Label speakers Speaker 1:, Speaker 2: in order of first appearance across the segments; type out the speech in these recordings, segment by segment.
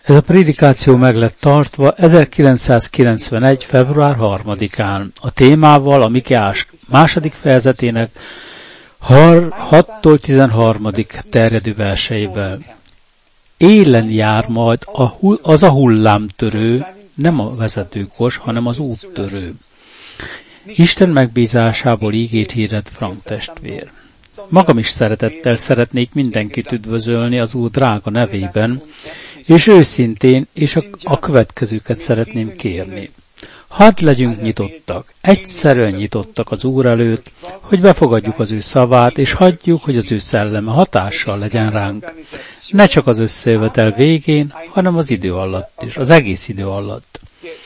Speaker 1: Ez a prédikáció meg lett tartva 1991. február 3-án a témával a Mikéás második fejezetének 6-tól 13. terjedő verseivel. Élen jár majd az a hullámtörő, nem a vezetőkos, hanem az úttörő. Isten megbízásából ígét hirdet Frank testvér. Magam is szeretettel szeretnék mindenkit üdvözölni az Úr drága nevében, és őszintén és a következőket szeretném kérni. Hadd legyünk nyitottak, egyszerűen nyitottak az Úr előtt, hogy befogadjuk az ő szavát, és hagyjuk, hogy az ő szelleme hatással legyen ránk. Ne csak az összejövetel végén, hanem az idő alatt is, az egész idő alatt.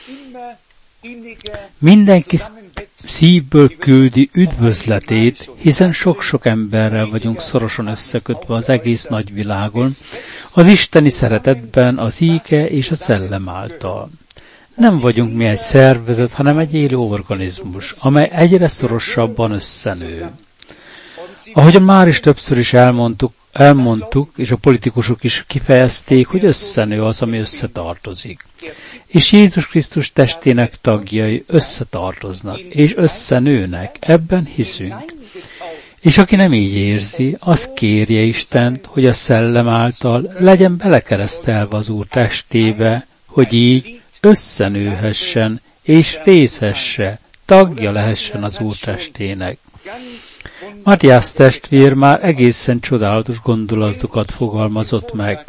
Speaker 1: Mindenki szívből küldi üdvözletét, hiszen sok-sok emberrel vagyunk szorosan összekötve az egész nagyvilágon, az isteni szeretetben, az íge és a szellem által. Nem vagyunk mi egy szervezet, hanem egy élő organizmus, amely egyre szorosabban összenő. Ahogyan már is többször is elmondtuk, és a politikusok is kifejezték, hogy összenő az, ami összetartozik. És Jézus Krisztus testének tagjai összetartoznak, és összenőnek, ebben hiszünk. És aki nem így érzi, az kérje Istent, hogy a szellem által legyen belekeresztelve az Úr testébe, hogy így összenőhessen, és részesse, tagja lehessen az Úr testének. Matthias testvér már egészen csodálatos gondolatokat fogalmazott meg.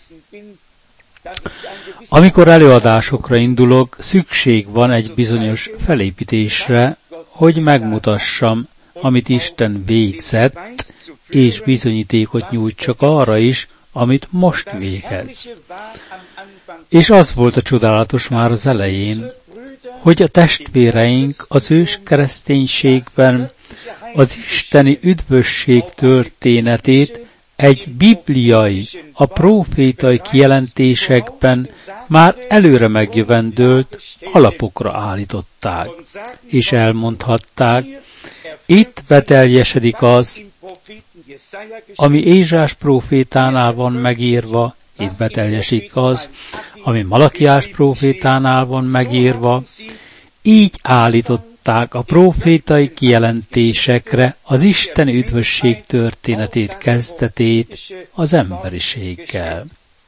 Speaker 1: Amikor előadásokra indulok, szükség van egy bizonyos felépítésre, hogy megmutassam, amit Isten végzett, és bizonyítékot nyújtsak arra is, amit most végez. És az volt a csodálatos már az elején, hogy a testvéreink az ős kereszténységben az isteni üdvösség történetét egy bibliai, a prófétai kijelentésekben már előre megjövendőlt alapokra állították, és elmondhatták, itt beteljesedik az, ami Ézsás prófétánál van megírva, itt beteljesik az, ami Malakiás prófétánál van megírva, így állították a prófétai kijelentésekre az Isten üdvösség történetét kezdetét az emberiséggel.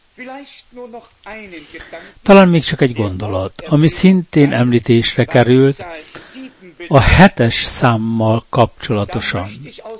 Speaker 1: Talán még csak egy gondolat, ami szintén említésre került, a 7-es számmal kapcsolatosan.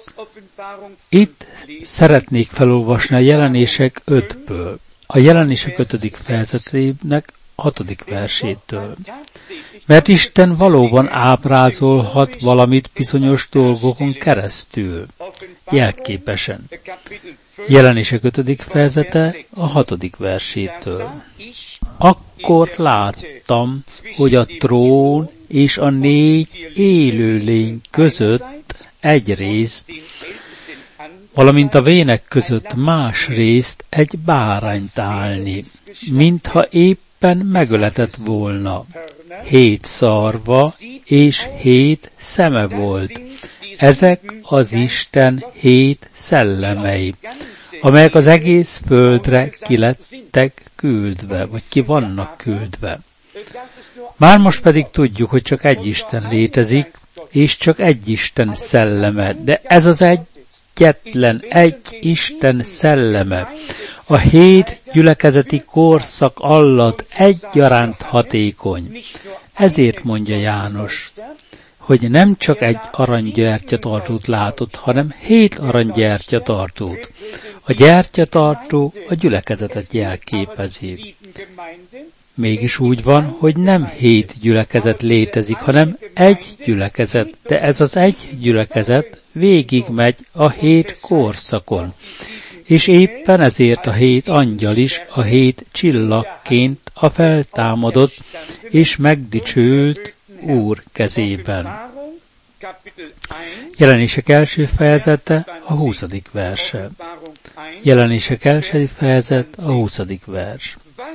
Speaker 1: Itt szeretnék felolvasni a Jelenések 5-ből, a Jelenések 5. fejezetének 6. versétől. Mert Isten valóban ábrázolhat valamit bizonyos dolgokon keresztül, jelképesen. Jelenések 5. fejezete a 6. versétől. Akkor láttam, hogy a trón és a 4 élőlény között egyrészt, valamint a vének között másrészt egy bárányt állni, mintha éppen megöletett volna. 7 szarva és 7 szeme volt. Ezek az Isten 7 szellemei, amelyek az egész földre ki lettek küldve, vagy ki vannak küldve. Már most pedig tudjuk, hogy csak egy Isten létezik, és csak egy Isten szelleme, de ez az egyetlen egy Isten szelleme. A 7 gyülekezeti korszak alatt egyaránt hatékony. Ezért mondja János, hogy nem csak egy aranygyertyatartót látott, hanem 7 aranygyertyatartót. A gyertyatartó a gyülekezetet jelképezi. Mégis úgy van, hogy nem 7 gyülekezet létezik, hanem egy gyülekezet, de ez az egy gyülekezet végigmegy a 7 korszakon. És éppen ezért a 7 angyal is a 7 csillagként a feltámadott és megdicsőült Úr kezében. Jelenések első fejezete a 20. verse. Jelenések első fejezet a 20. vers.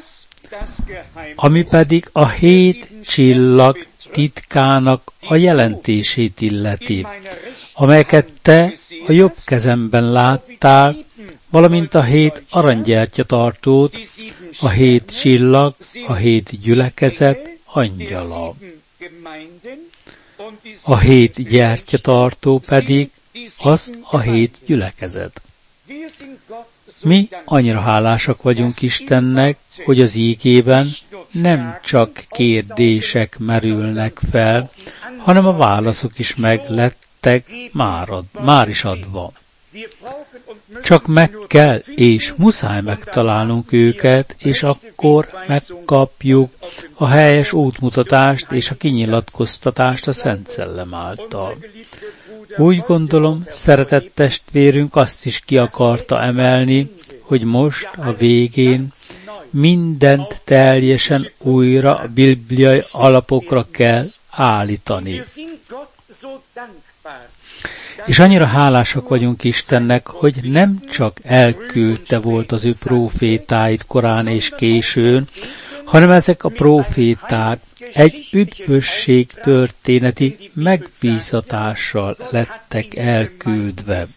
Speaker 1: Ami pedig a 7 csillag titkának a jelentését illeti, amelyeket te a jobb kezemben láttál, valamint a 7 aranygyertyatartót, a 7 csillag, a 7 gyülekezet angyala. A 7 gyertyatartó pedig az a 7 gyülekezet. Mi annyira hálásak vagyunk Istennek, hogy az ígében nem csak kérdések merülnek fel, hanem a válaszok is meglettek már is adva. Csak meg kell és muszáj megtalálnunk őket, és akkor megkapjuk a helyes útmutatást és a kinyilatkoztatást a Szent Szellem által. Úgy gondolom, szeretett testvérünk azt is ki akarta emelni, hogy most a végén mindent teljesen újra a bibliai alapokra kell állítani. És annyira hálásak vagyunk Istennek, hogy nem csak elküldte volt az ő prófétáit korán és későn, hanem ezek a próféták egy üdvösség történeti megbízatással lettek elküldve.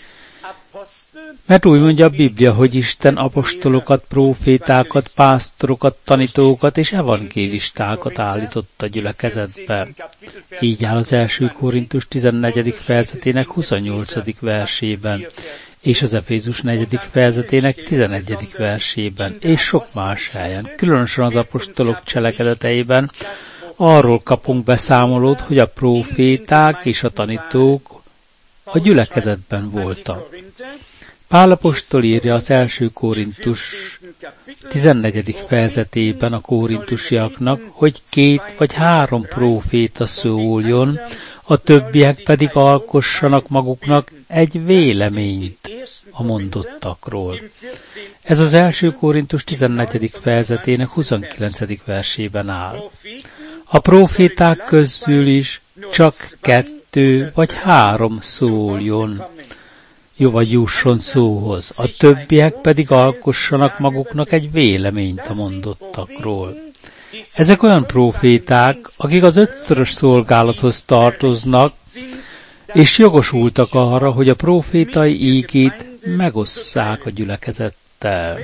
Speaker 1: Mert úgy mondja a Biblia, hogy Isten apostolokat, prófétákat, pásztorokat, tanítókat és evangélistákat állított a gyülekezetbe. Így áll az 1. Korintus 14. fejezetének 28. versében, és az Efézus 4. fejezetének 11. versében, és sok más helyen, különösen az apostolok cselekedeteiben, arról kapunk beszámolót, hogy a próféták és a tanítók a gyülekezetben voltak. Pál apostol írja az 1. Korintus 14. fejezetében a korintusiaknak, hogy 2 vagy 3 próféta szóljon, a többiek pedig alkossanak maguknak egy véleményt a mondottakról. Ez az 1. Korintus 14. fejezetének 29. versében áll. A próféták közül is csak 2 vagy 3 szóljon, vagy jusson szóhoz, a többiek pedig alkossanak maguknak egy véleményt a mondottakról. Ezek olyan próféták, akik az 5-szörös szolgálathoz tartoznak, és jogosultak arra, hogy a prófétai ígét megosszák a gyülekezettel.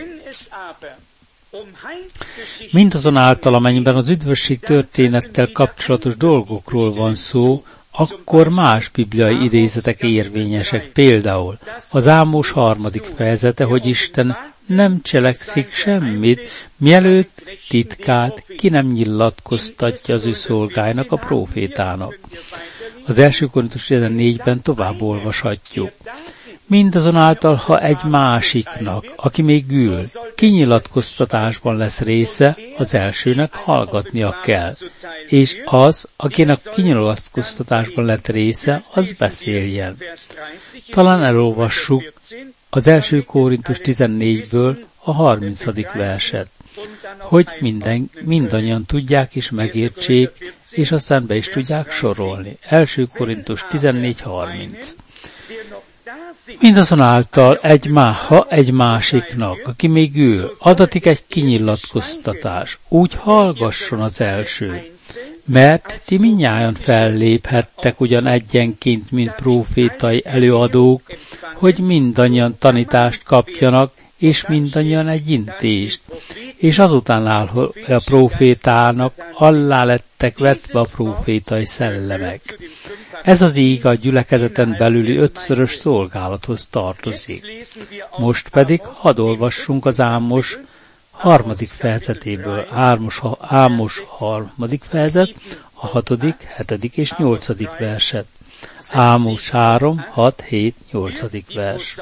Speaker 1: Mindazonáltal, amennyiben az üdvösség történettel kapcsolatos dolgokról van szó, akkor más bibliai idézetek érvényesek, például az Ámos 3. fejezete, hogy Isten nem cselekszik semmit, mielőtt titkát ki nem nyilatkoztatja az ő szolgájának, a prófétának. Az 1. Korintus 14-ben tovább olvashatjuk. Mindazonáltal, ha egy másiknak, aki még ül, kinyilatkoztatásban lesz része, az elsőnek hallgatnia kell, és az, akinek kinyilatkoztatásban lett része, az beszéljen. Talán elolvassuk az 1. Korintus 14-ből a 30. verset, hogy mindannyian tudják és megértsék, és aztán be is tudják sorolni. 1. Korintus 14:30. Mindazonáltal ha egy másiknak, aki még ül, adatik egy kinyilatkoztatás, úgy hallgasson az első, mert ti mindnyájan felléphettek ugyan egyenként, mint prófétai előadók, hogy mindannyian tanítást kapjanak, és mindannyian egy intést, és azután áll, hogy a prófétának alá lettek vetve a prófétai szellemek. Ez az íg a gyülekezeten belüli 5-szörös szolgálathoz tartozik. Most pedig hadd olvassunk az Ámos 3. fejezetéből. Ámos 3. fejezet, a 6., 7. és 8. verset. Ámos 3, 6, 7, 8. vers.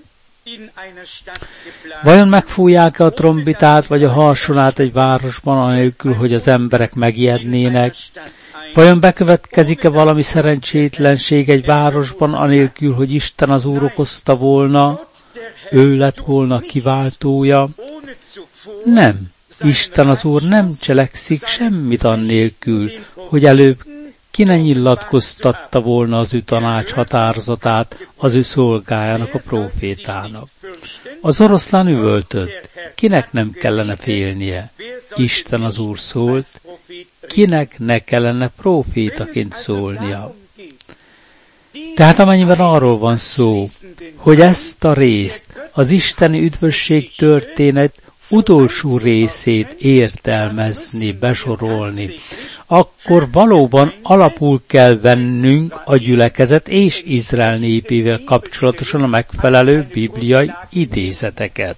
Speaker 1: Vajon megfújják-e a trombitát vagy a harsonát egy városban, anélkül, hogy az emberek megijednének? Vajon bekövetkezik-e valami szerencsétlenség egy városban, anélkül, hogy Isten az Úr okozta volna, ő lett volna kiváltója? Nem, Isten az Úr nem cselekszik semmit annélkül, hogy előbb ki ne nyilatkoztatta volna az ő tanács határozatát az ő szolgájának, a prófétának. Az oroszlán üvöltött, kinek nem kellene félnie? Isten az Úr szólt, kinek ne kellene prófétaként szólnia? Tehát amennyiben arról van szó, hogy ezt a részt, az isteni üdvösség történet utolsó részét értelmezni, besorolni, akkor valóban alapul kell vennünk a gyülekezet és Izrael népével kapcsolatosan a megfelelő bibliai idézeteket.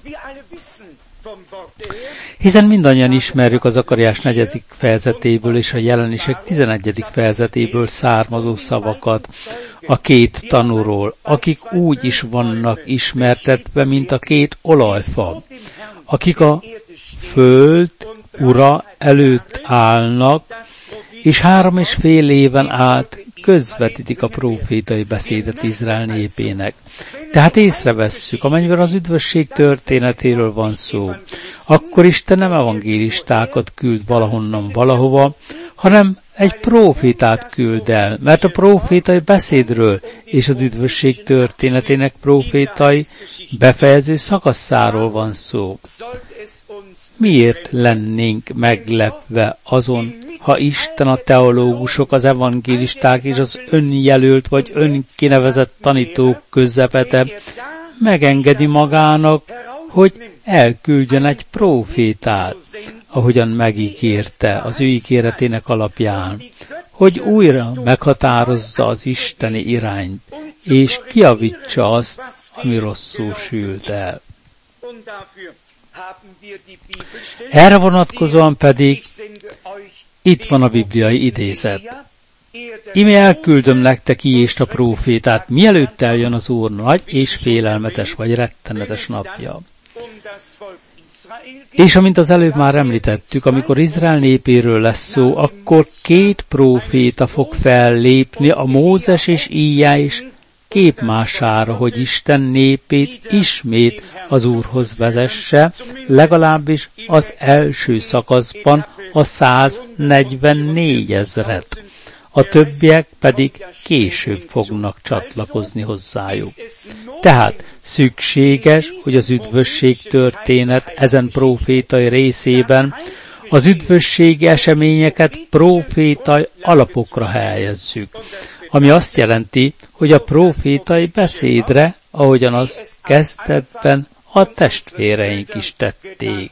Speaker 1: Hiszen mindannyian ismerjük az Zakariás 4. fejezetéből és a Jelenések 11. fejezetéből származó szavakat a két tanúról, akik úgy is vannak ismertetve, mint a két olajfa, akik a föld ura előtt állnak, és 3,5 éven át közvetítik a prófétai beszédet Izrael népének. Tehát észrevesszük, amennyiben az üdvösség történetéről van szó, akkor Isten nem evangélistákat küld valahonnan valahova, hanem egy prófétát küld el, mert a prófétai beszédről és az üdvösség történetének prófétai befejező szakaszáról van szó. Miért lennénk meglepve azon, ha Isten, a teológusok, az evangélisták és az önjelölt vagy önkinevezett tanítók közepete megengedi magának, hogy elküldjön egy prófétát, ahogyan megígérte az ő ígéretének alapján, hogy újra meghatározza az isteni irányt, és kijavítsa azt, ami rosszul sült el. Erre vonatkozóan pedig itt van a bibliai idézet. Íme elküldöm nektek Ilyést a prófétát, mielőtt eljön az Úr nagy és félelmetes vagy rettenetes napja. És amint az előbb már említettük, amikor Izrael népéről lesz szó, akkor 2 próféta fog fellépni, a Mózes és Íjás képmására, hogy Isten népét ismét az Úrhoz vezesse, legalábbis az első szakaszban a 144 000-et. A többiek pedig később fognak csatlakozni hozzájuk. Tehát szükséges, hogy az üdvösség történet ezen prófétai részében az üdvösségi eseményeket prófétai alapokra helyezzük, ami azt jelenti, hogy a prófétai beszédre, ahogyan azt kezdetben a testvéreink is tették.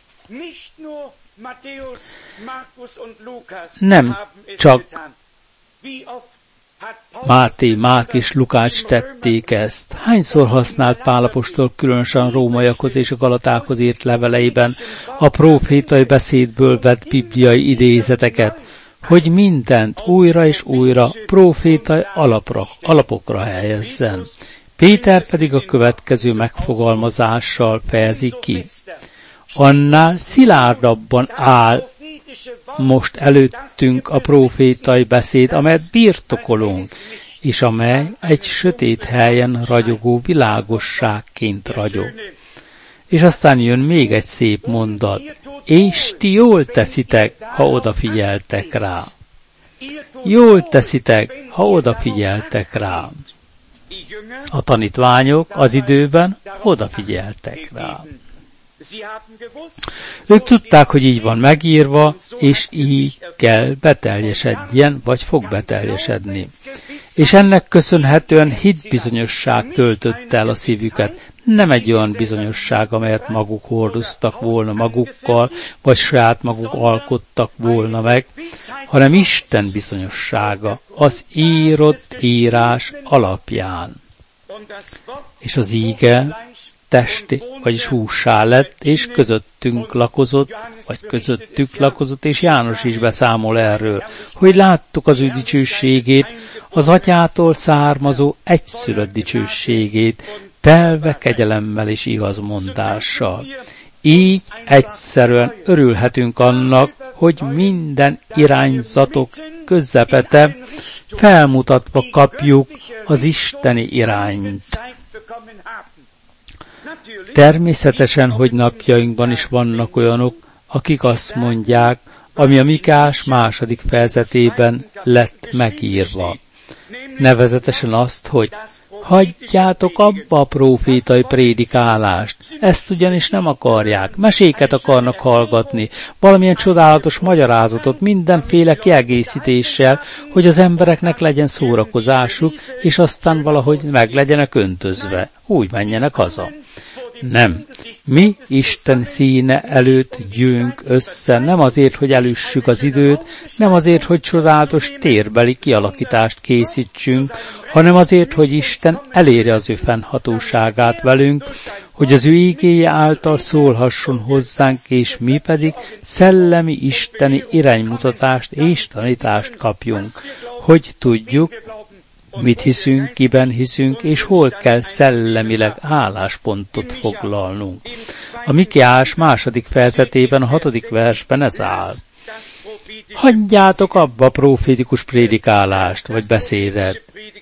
Speaker 1: Nem csak Máté, Márk és Lukács tették ezt. Hányszor használt Pál apostol különösen a rómaiakhoz és a galatákhoz írt leveleiben a prófétai beszédből vett bibliai idézeteket, hogy mindent újra és újra prófétai alapokra helyezzen. Péter pedig a következő megfogalmazással fejezi ki. Annál szilárdabban áll most előttünk a prófétai beszéd, amelyet birtokolunk, és amely egy sötét helyen ragyogó világosságként ragyog. És aztán jön még egy szép mondat, és ti jól teszitek, ha odafigyeltek rá. Jól teszitek, ha odafigyeltek rá. A tanítványok az időben odafigyeltek rá. Ők tudták, hogy így van megírva, és így kell beteljesedjen, vagy fog beteljesedni. És ennek köszönhetően hitbizonyosság töltötte el a szívüket. Nem egy olyan bizonyosság, amelyet maguk hordoztak volna magukkal, vagy saját maguk alkottak volna meg, hanem Isten bizonyossága az írott írás alapján. És az íge testi, vagyis hússá lett, és közöttünk lakozott, vagy közöttük lakozott, és János is beszámol erről, hogy láttuk az ő dicsőségét, az atyától származó egyszülött dicsőségét, telve kegyelemmel és igazmondással. Így egyszerűen örülhetünk annak, hogy minden irányzatok közepete felmutatva kapjuk az isteni irányt. Természetesen, hogy napjainkban is vannak olyanok, akik azt mondják, ami a Mikás 2. fejezetében lett megírva. Nevezetesen azt, hogy Hagyjátok abba a prófétai prédikálást. Ezt ugyanis nem akarják. Meséket akarnak hallgatni, valamilyen csodálatos magyarázatot mindenféle kiegészítéssel, hogy az embereknek legyen szórakozásuk, és aztán valahogy meg legyenek öntözve. Úgy menjenek haza. Nem. Mi Isten színe előtt gyűlünk össze, nem azért, hogy elüssük az időt, nem azért, hogy csodálatos térbeli kialakítást készítsünk, hanem azért, hogy Isten elérje az ő fennhatóságát velünk, hogy az ő igéje által szólhasson hozzánk, és mi pedig szellemi isteni iránymutatást és tanítást kapjunk, hogy tudjuk, mit hiszünk, kiben hiszünk, és hol kell szellemileg álláspontot foglalnunk. A Mikiás 2. fejezetében, a 6. versben ez áll. Hagyjátok abba a profétikus prédikálást, vagy beszédet.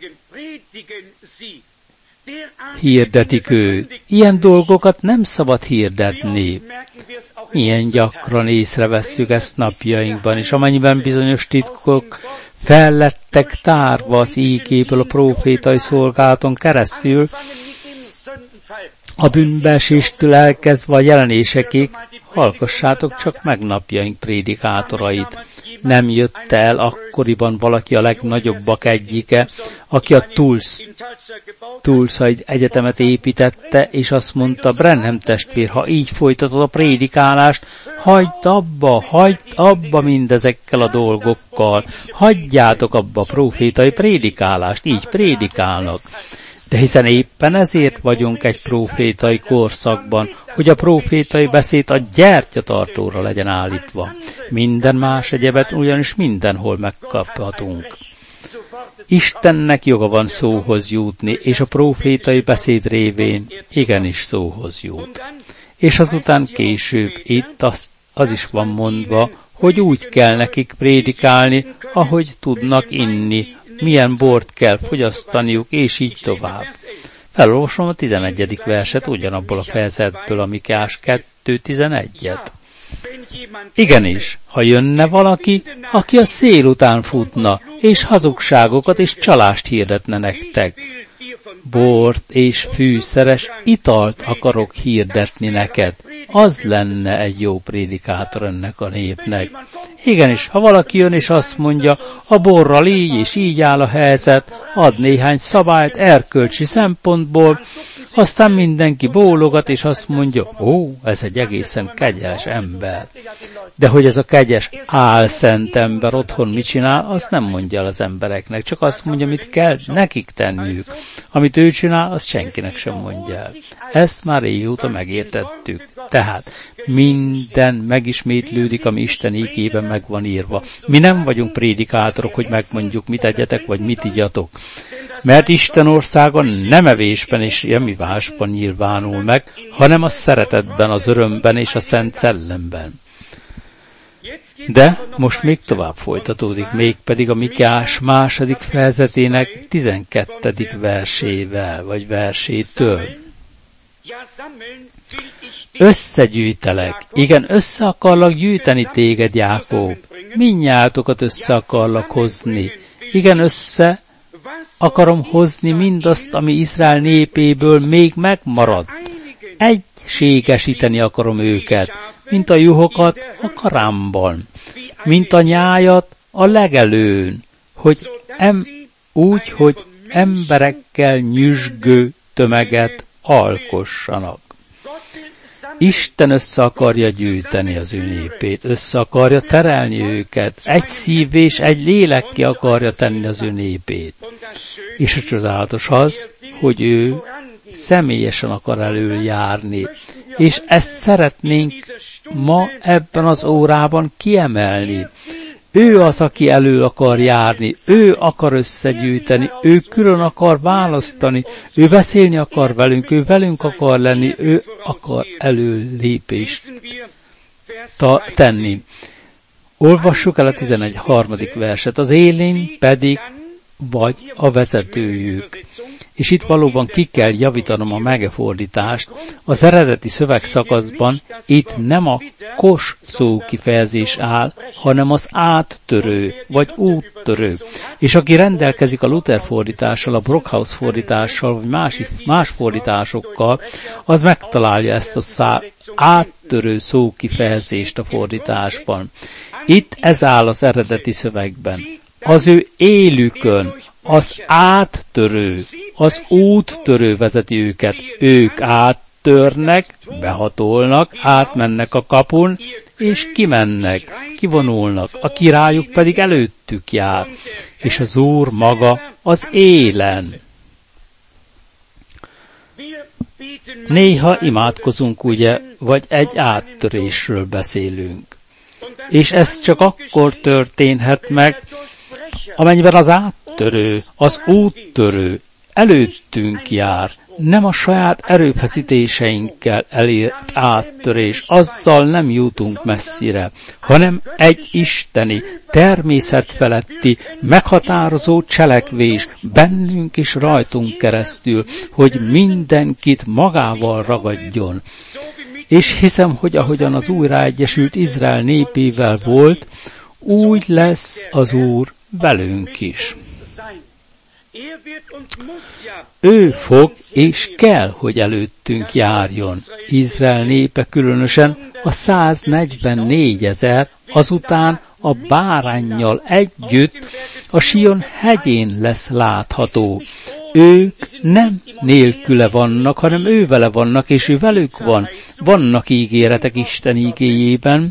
Speaker 1: Hirdetik őt. Ilyen dolgokat nem szabad hirdetni. Ilyen gyakran észrevesszük ezt napjainkban, és amennyiben bizonyos titkok fellettek tárva az ígéből a profétai szolgálaton keresztül, a bűnbeeséstől elkezdve a jelenésekig, hallgassátok csak meg napjaink prédikátorait. Nem jött el akkoriban valaki a legnagyobbak egyike, aki a Tulsa egyetemet építette, és azt mondta, Branham testvér, ha így folytatod a prédikálást, hagyd abba mindezekkel a dolgokkal, hagyjátok abba a profétai prédikálást, így prédikálnak. De hiszen éppen ezért vagyunk egy profétai korszakban, hogy a profétai beszéd a gyertyatartóra legyen állítva. Minden más egyebet ugyanis mindenhol megkaphatunk. Istennek joga van szóhoz jutni, és a profétai beszéd révén igenis szóhoz jut. És azután később itt az is van mondva, hogy úgy kell nekik prédikálni, ahogy tudnak inni, milyen bort kell fogyasztaniuk, és így tovább. Felolvasom a 11. verset ugyanabból a fejezetből, a Mikiás 2.11-et. Igenis, ha jönne valaki, aki a szél után futna, és hazugságokat és csalást hirdetne nektek. Bort és fűszeres italt akarok hirdetni neked. Az lenne egy jó prédikátor ennek a népnek. Igenis, ha valaki jön és azt mondja, a borral így és így áll a helyzet, ad néhány szabályt erkölcsi szempontból, aztán mindenki bólogat és azt mondja, ez egy egészen kegyes ember. De hogy ez a kegyes, álszent ember otthon mit csinál, azt nem mondja el az embereknek, csak azt mondja, mit kell nekik tenniük. Amit ő csinál, azt senkinek sem mondja el. Ezt már régóta megértettük. Tehát minden megismétlődik, ami Isten ígében meg van írva. Mi nem vagyunk prédikátorok, hogy megmondjuk, mit egyetek, vagy mit igyatok. Mert Isten országa nem evésben és emivásban nyilvánul meg, hanem a szeretetben, az örömben és a Szent Szellemben. De most még tovább folytatódik, mégpedig a Mikiás 2. fejezetének 12. versével, vagy versétől. Összegyűjtelek, igen, össze akarlak gyűjteni téged, Jákob. Mindnyájatokat össze akarlak hozni. Igen, össze akarom hozni mindazt, ami Izrael népéből még megmarad. Egységesíteni akarom őket, mint a juhokat a karámban, mint a nyájat a legelőn, hogy hogy emberekkel nyüzsgő tömeget alkossanak. Isten össze akarja gyűjteni az ő népét, össze akarja terelni őket, egy szív és egy lélekké akarja tenni az ő népét. És a csodálatos az, hogy ő személyesen akar előjárni, és ezt szeretnénk ma ebben az órában kiemelni. Ő az, aki elő akar járni, ő akar összegyűjteni, ő külön akar választani, ő beszélni akar velünk, ő velünk akar lenni, ő akar előlépést tenni. Olvassuk el a 11. verset. Az élén pedig vagy a vezetőjük. És itt valóban ki kell javítanom a megefordítást. Az eredeti szövegszakaszban itt nem a kos szó kifejezés áll, hanem az áttörő, vagy úttörő. És aki rendelkezik a Luther fordítással, a Brockhaus fordítással, vagy más fordításokkal, az megtalálja ezt a áttörő szó kifejezést a fordításban. Itt ez áll az eredeti szövegben. Az ő élükön az áttörő, az úttörő vezeti őket. Ők áttörnek, behatolnak, átmennek a kapun, és kimennek, kivonulnak. A királyuk pedig előttük jár, és az Úr maga az élen. Néha imádkozunk, ugye, vagy egy áttörésről beszélünk. És ez csak akkor történhet meg, amennyiben az áttörő, az úttörő előttünk jár. Nem a saját erőfeszítéseinkkel elért áttörés, azzal nem jutunk messzire, hanem egy isteni, természetfeletti, meghatározó cselekvés bennünk és rajtunk keresztül, hogy mindenkit magával ragadjon. És hiszem, hogy ahogyan az újraegyesült Izrael népével volt, úgy lesz az Úr velünk is. Ő fog és kell, hogy előttünk járjon. Izrael népe különösen a 144 000 azután a báránnyal együtt a Sion hegyén lesz látható. Ők nem nélküle vannak, hanem ő vele vannak, és ő velük van. Vannak ígéretek Isten igéjében,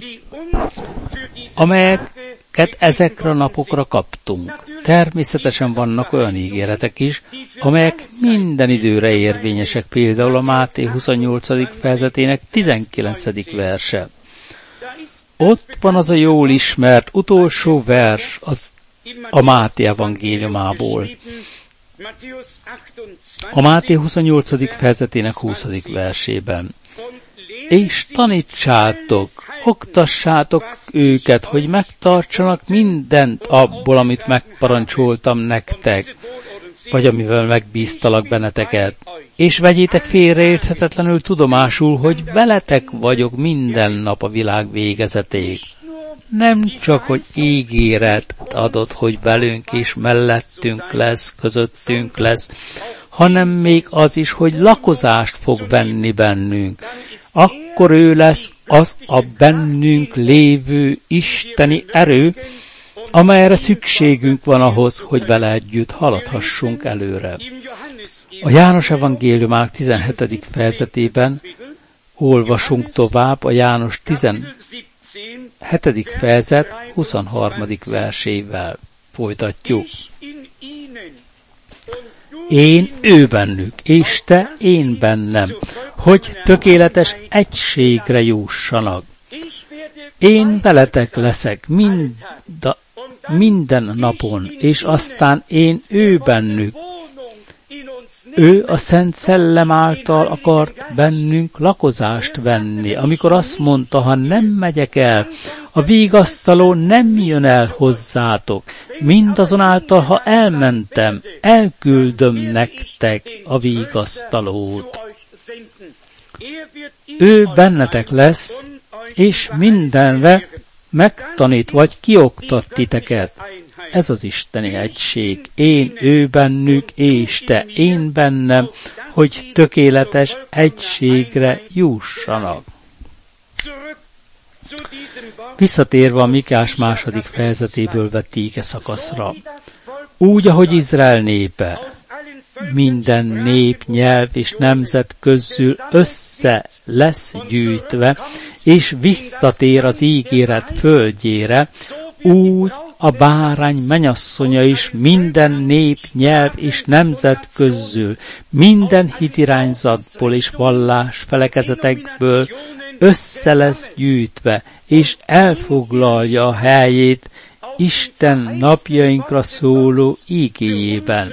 Speaker 1: amelyeket ezekre a napokra kaptunk. Természetesen vannak olyan ígéretek is, amelyek minden időre érvényesek, például a Máté 28. fejezetének 19. verse. Ott van az a jól ismert utolsó vers a Máté evangéliumából. A Máté 28. fejezetének 20. versében. És tanítsátok, oktassátok őket, hogy megtartsanak mindent abból, amit megparancsoltam nektek, vagy amivel megbíztalak benneteket. És vegyétek félreérthetetlenül tudomásul, hogy veletek vagyok minden nap a világ végezetéig. Nem csak, hogy ígéret adott, hogy velünk és mellettünk lesz, közöttünk lesz, hanem még az is, hogy lakozást fog venni bennünk. Akkor ő lesz az a bennünk lévő isteni erő, amelyre szükségünk van ahhoz, hogy vele együtt haladhassunk előre. A János evangéliumának 17. fejezetében olvasunk tovább a János 17. fejezet 23. versével. Folytatjuk. Én ő bennük, és te én bennem, hogy tökéletes egységre jussanak. Én veletek leszek minden napon, és aztán én ő bennük. Ő a Szent Szellem által akart bennünk lakozást venni, amikor azt mondta, ha nem megyek el, a vigasztaló nem jön el hozzátok. Mindazonáltal, ha elmentem, elküldöm nektek a vigasztalót. Ő bennetek lesz, és mindenre megtanít vagy kioktat titeket. Ez az isteni egység. Én ő bennük, és te én bennem, hogy tökéletes egységre jussanak. Visszatérve a Mikás 2. fejezetéből vett íge szakaszra. Úgy, ahogy Izrael népe, minden nép, nyelv és nemzet közül össze lesz gyűjtve, és visszatér az ígéret földjére, úgy a bárány menyasszonya is minden nép, nyelv és nemzet közül, minden hitirányzatból és vallás felekezetekből össze lesz gyűjtve, és elfoglalja a helyét Isten napjainkra szóló ígéjében.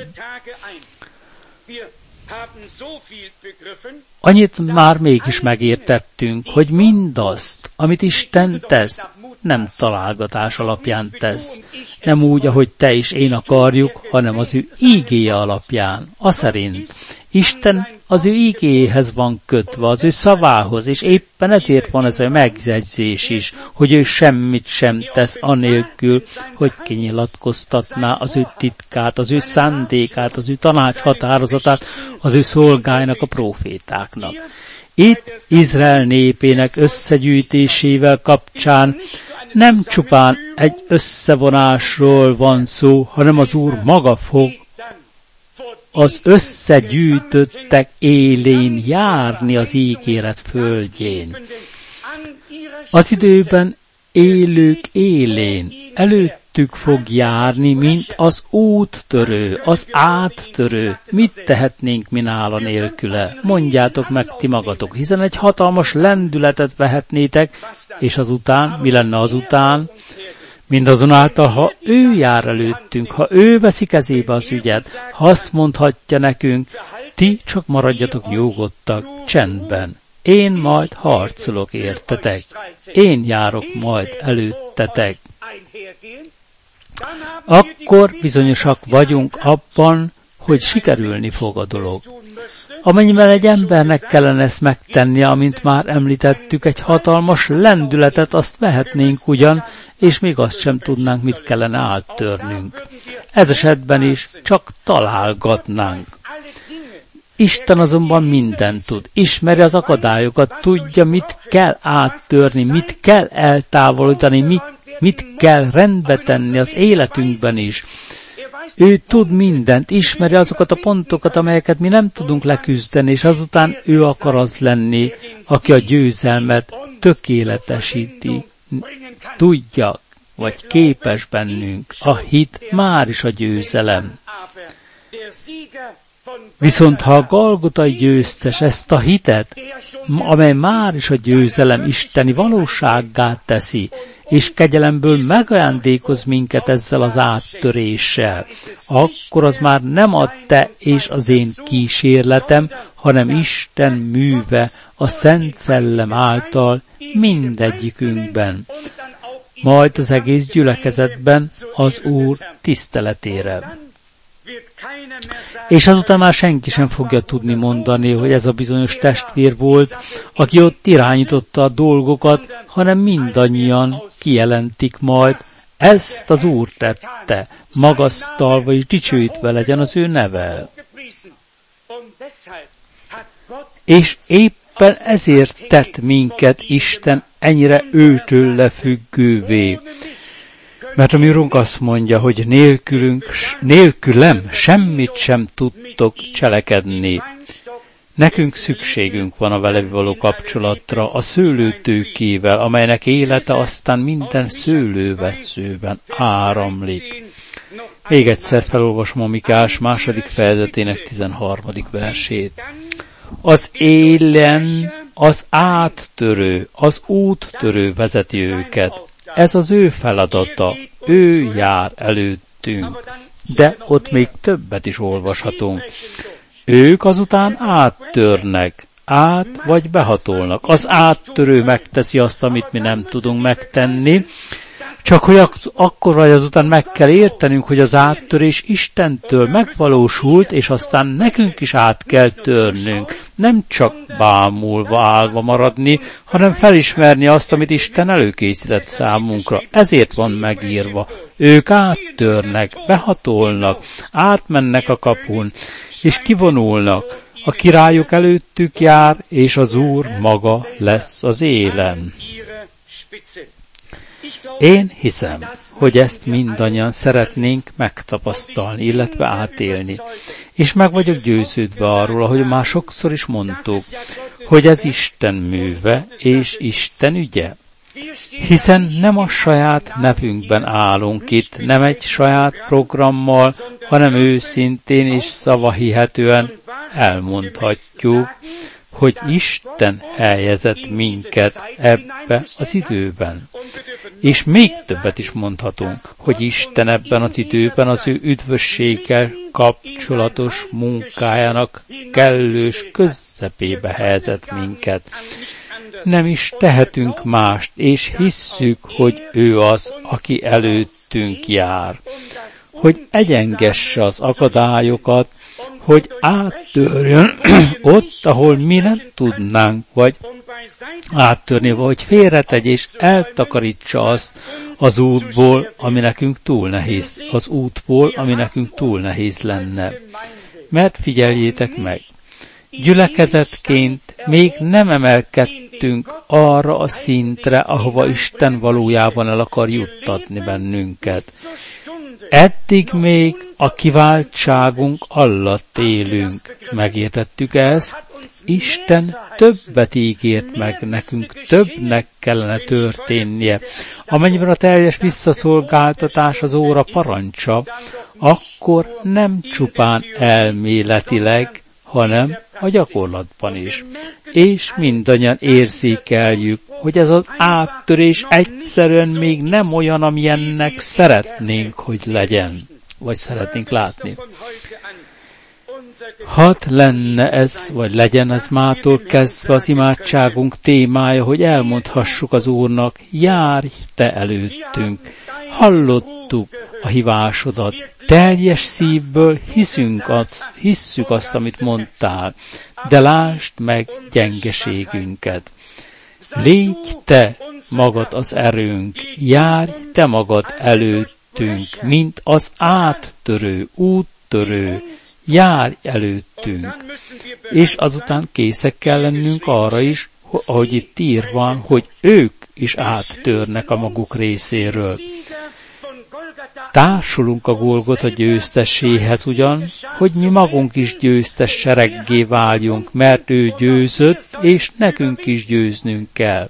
Speaker 1: Annyit már mégis megértettünk, hogy mindazt, amit Isten tesz, nem találgatás alapján tesz. Nem úgy, ahogy te és én akarjuk, hanem az ő ígéje alapján. Aszerint Isten az ő ígéjéhez van kötve, az ő szavához, és éppen ezért van ez a megjegyzés is, hogy ő semmit sem tesz anélkül, hogy kinyilatkoztatná az ő titkát, az ő szándékát, az ő tanácshatározatát az ő szolgáinak, a prófétáknak. Itt Izrael népének összegyűjtésével kapcsán nem csupán egy összevonásról van szó, hanem az Úr maga fog az összegyűjtöttek élén járni az ígéret földjén. Az időben élők élén előttük fog járni, mint az úttörő, az áttörő. Mit tehetnénk mi nála nélküle? Mondjátok meg ti magatok, hiszen egy hatalmas lendületet vehetnétek, és azután, mi lenne azután? Mindazonáltal, ha ő jár előttünk, ha ő veszi kezébe az ügyet, ha azt mondhatja nekünk, ti csak maradjatok nyugodtak, csendben. Én majd harcolok értetek. Én járok majd előttetek. Akkor bizonyosak vagyunk abban, hogy sikerülni fog a dolog. Amennyiben egy embernek kellene ezt megtennie, amint már említettük, egy hatalmas lendületet azt vehetnénk ugyan, és még azt sem tudnánk, mit kellene áttörnünk. Ez esetben is csak találgatnánk. Isten azonban mindent tud, ismeri az akadályokat, tudja, mit kell áttörni, mit kell eltávolítani, mit kell rendbe tenni az életünkben is. Ő tud mindent, ismeri azokat a pontokat, amelyeket mi nem tudunk leküzdeni, és azután ő akar az lenni, aki a győzelmet tökéletesíti. Tudja, vagy képes bennünk. A hit már is a győzelem. Viszont ha a Golgotai győztes ezt a hitet, amely már is a győzelem isteni valósággá teszi, és kegyelemből megajándékoz minket ezzel az áttöréssel, akkor az már nem a te és az én kísérletem, hanem Isten műve a Szent Szellem által mindegyikünkben, majd az egész gyülekezetben az Úr tiszteletére. És azután már senki sem fogja tudni mondani, hogy ez a bizonyos testvér volt, aki ott irányította a dolgokat, hanem mindannyian kijelentik majd, ezt az Úr tette, magasztalva és dicsőítve legyen az ő neve. És éppen ezért tett minket Isten ennyire őtől függővé. Mert a mi Urunk azt mondja, hogy nélkülem semmit sem tudtok cselekedni. Nekünk szükségünk van a vele való kapcsolatra, a szőlőtőkével, amelynek élete aztán minden szőlővesszőben áramlik. Még egyszer felolvasom a Mikás 2. fejezetének 13. versét. Az élen az áttörő, az úttörő vezeti őket. Ez az ő feladata, ő jár előttünk. De ott még többet is olvashatunk. Ők azután áttörnek, vagy behatolnak. Az áttörő megteszi azt, amit mi nem tudunk megtenni, csak hogy akkor vagy azután meg kell értenünk, hogy az áttörés Istentől megvalósult, és aztán nekünk is át kell törnünk. Nem csak bámulva állva maradni, hanem felismerni azt, amit Isten előkészített számunkra. Ezért van megírva. Ők áttörnek, behatolnak, átmennek a kapun, és kivonulnak. A királyok előttük jár, és az Úr maga lesz az élen. Én hiszem, hogy ezt mindannyian szeretnénk megtapasztalni, illetve átélni. És meg vagyok győződve arról, ahogy már sokszor is mondtuk, hogy ez Isten műve és Isten ügye. Hiszen nem a saját nevünkben állunk itt, nem egy saját programmal, hanem őszintén és szavahihetően elmondhatjuk, hogy Isten helyezett minket ebbe az időben. És még többet is mondhatunk, hogy Isten ebben az időben az ő üdvösséggel kapcsolatos munkájának kellős közepébe helyezett minket. nem is tehetünk mást, és hisszük, hogy ő az, aki előttünk jár, hogy egyengesse az akadályokat, hogy áttörjön ott, ahol mi nem tudnánk, vagy áttörni, vagy félretegy és eltakarítsa azt az útból, ami nekünk túl nehéz. Az útból, ami nekünk túl nehéz lenne. Mert figyeljétek meg, gyülekezetként még nem emelkedtünk arra a szintre, ahova Isten valójában el akar juttatni bennünket. Eddig még a kiváltságunk alatt élünk. Megértettük ezt? Isten többet ígért meg nekünk, többnek kellene történnie. Amennyiben a teljes visszaszolgáltatás az óra parancsa, akkor nem csupán elméletileg, hanem a gyakorlatban is. És mindannyian érzékeljük, hogy ez az áttörés egyszerűen még nem olyan, amilyennek szeretnénk, hogy legyen, vagy szeretnénk látni. Hadd lenne ez, vagy legyen ez mától kezdve az imádságunk témája, hogy elmondhassuk az Úrnak, járj te előttünk. Hallottuk a hívásodat, teljes szívből hisszük azt, amit mondtál, de lásd meg gyengeségünket. Légy te magad az erőnk, járj te magad előttünk, mint az áttörő, úttörő, járj előttünk. És azután készek kell lennünk arra is, ahogy itt írva, hogy ők is áttörnek a maguk részéről. Társulunk a Golgota győzteséhez ugyan, hogy mi magunk is győztes sereggé váljunk, mert ő győzött, és nekünk is győznünk kell.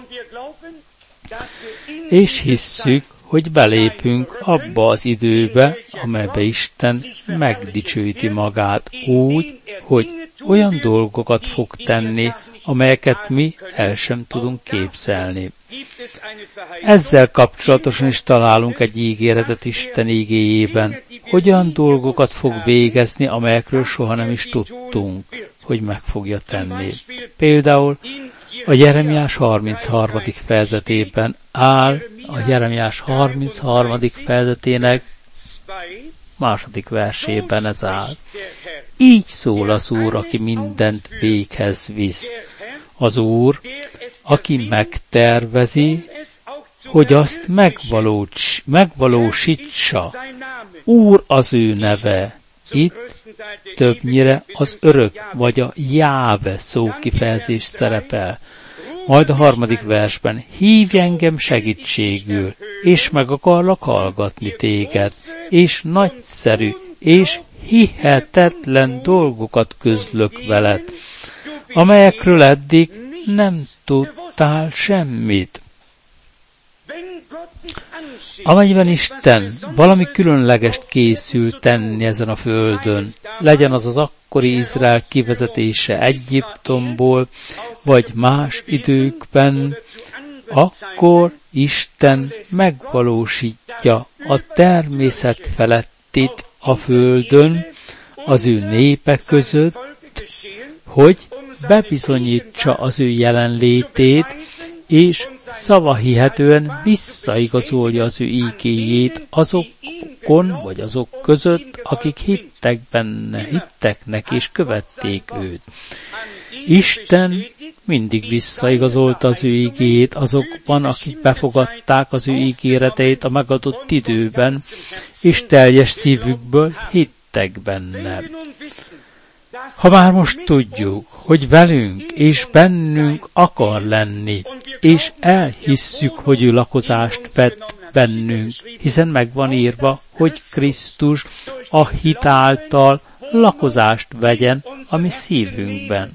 Speaker 1: És hisszük, hogy belépünk abba az időbe, amelybe Isten megdicsőíti magát úgy, hogy olyan dolgokat fog tenni, amelyeket mi el sem tudunk képzelni. Ezzel kapcsolatosan is találunk egy ígéretet Isten igéjében, hogy olyan dolgokat fog végezni, amelyekről soha nem is tudtunk, hogy meg fogja tenni. Például a Jeremiás 33. fejezetében áll, a Jeremiás 33. fejezetének második versében ez áll. Így szól az Úr, aki mindent véghez visz. Az Úr, aki megtervezi, hogy azt megvalósítsa. Úr az ő neve. Itt többnyire az örök vagy a Jáve szókifejezés szerepel. Majd a 3. versben, hívj engem segítségül, és meg akarlak hallgatni téged, és nagyszerű, és hihetetlen dolgokat közlök veled, amelyekről eddig nem tudtál semmit. Amennyiben Isten valami különlegest készül tenni ezen a földön, legyen az az akkori Izrael kivezetése Egyiptomból, vagy más időkben, akkor Isten megvalósítja a természet felettit a földön, az ő népe között, hogy bebizonyítsa az ő jelenlétét, és szavahihetően visszaigazolja az ő ígéjét azokon, vagy azok között, akik hittek benne, hittek neki, és követték őt. Isten mindig visszaigazolta az ő ígéjét azokban, akik befogadták az ő ígéreteit a megadott időben, és teljes szívükből hittek benne. Ha már most tudjuk, hogy velünk és bennünk akar lenni, és elhisszük, hogy ő lakozást vett bennünk, hiszen meg van írva, hogy Krisztus a hit által lakozást vegyen a mi szívünkben.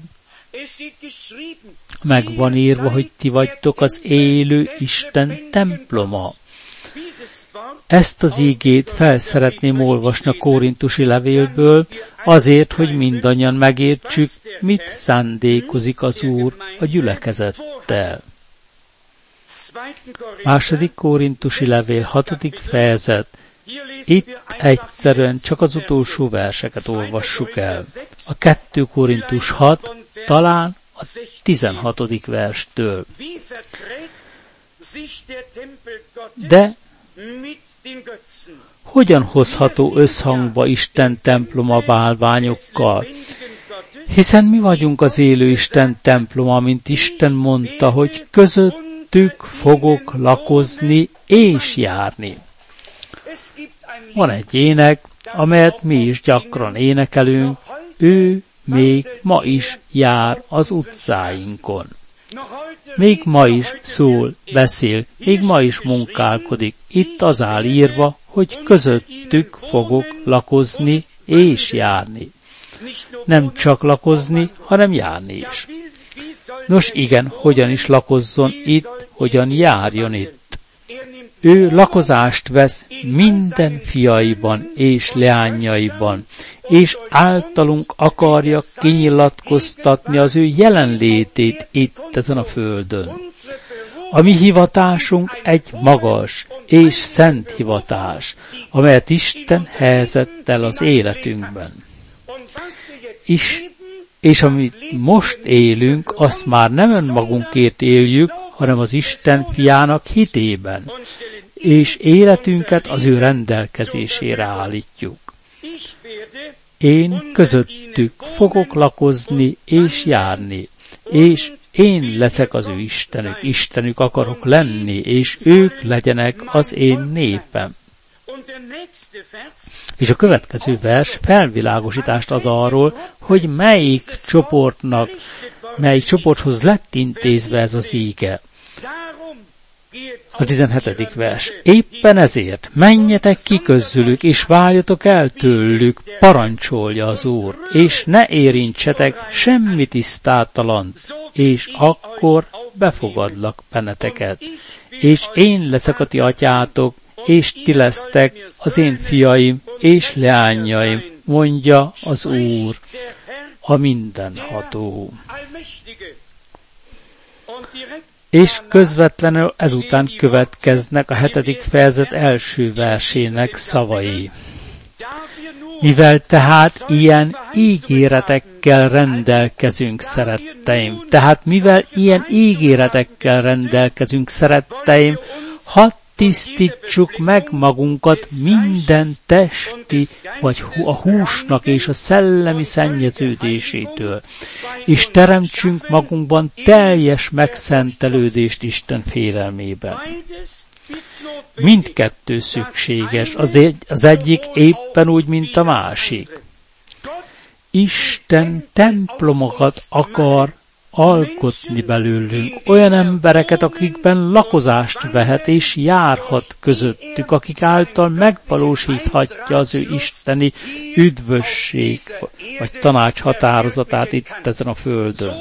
Speaker 1: Meg van írva, hogy ti vagytok az élő Isten temploma. Ezt az ígét fel szeretném olvasni a Korintusi levélből, azért, hogy mindannyian megértsük, mit szándékozik az Úr a gyülekezettel. 2. Korintusi levél 6. fejezet. Itt egyszerűen csak az utolsó verseket olvassuk el. A 2. Korintus 6 talán a 16. verstől. De hogyan hozható összhangba Isten temploma bálványokkal? Hiszen mi vagyunk az élő Isten temploma, mint Isten mondta, hogy közöttük fogok lakozni és járni. Van egy ének, amelyet mi is gyakran énekelünk, ő még ma is jár az utcáinkon. Még ma is szól, beszél, még ma is munkálkodik. Itt az áll írva, hogy közöttük fogok lakozni és járni. Nem csak lakozni, hanem járni is. Nos igen, hogyan is lakozzon itt, hogyan járjon itt. Ő lakozást vesz minden fiaiban és leányaiban, és általunk akarja kinyilatkoztatni az ő jelenlétét itt ezen a földön. A mi hivatásunk egy magas és szent hivatás, amelyet Isten helyezett el az életünkben. És amit most élünk, azt már nem önmagunkért éljük, hanem az Isten fiának hitében, és életünket az ő rendelkezésére állítjuk. Én közöttük fogok lakozni és járni, és én leszek az ő Istenük akarok lenni, és ők legyenek az én népem. És a következő vers felvilágosítást ad arról, hogy melyik csoporthoz lett intézve ez az íge. A 17. vers. Éppen ezért menjetek ki közülük, és váljatok el tőlük, parancsolja az Úr, és ne érintsetek semmi tisztátalant, és akkor befogadlak benneteket. És én leszek a ti atyátok, és ti lesztek az én fiaim és leányaim, mondja az Úr, a mindenható. És közvetlenül ezután következnek a 7. fejezet első versének szavai. Mivel tehát ilyen ígéretekkel rendelkezünk, szeretteim, hadd tisztítsuk meg magunkat minden testi, vagy a húsnak és a szellemi szennyeződésétől, és teremtsünk magunkban teljes megszentelődést Isten félelmében. Mindkettő szükséges, az egyik éppen úgy, mint a másik. Isten templomokat akar alkotni belőlünk, olyan embereket, akikben lakozást vehet és járhat közöttük, akik által megvalósíthatja az ő isteni üdvösség vagy tanács határozatát itt ezen a földön.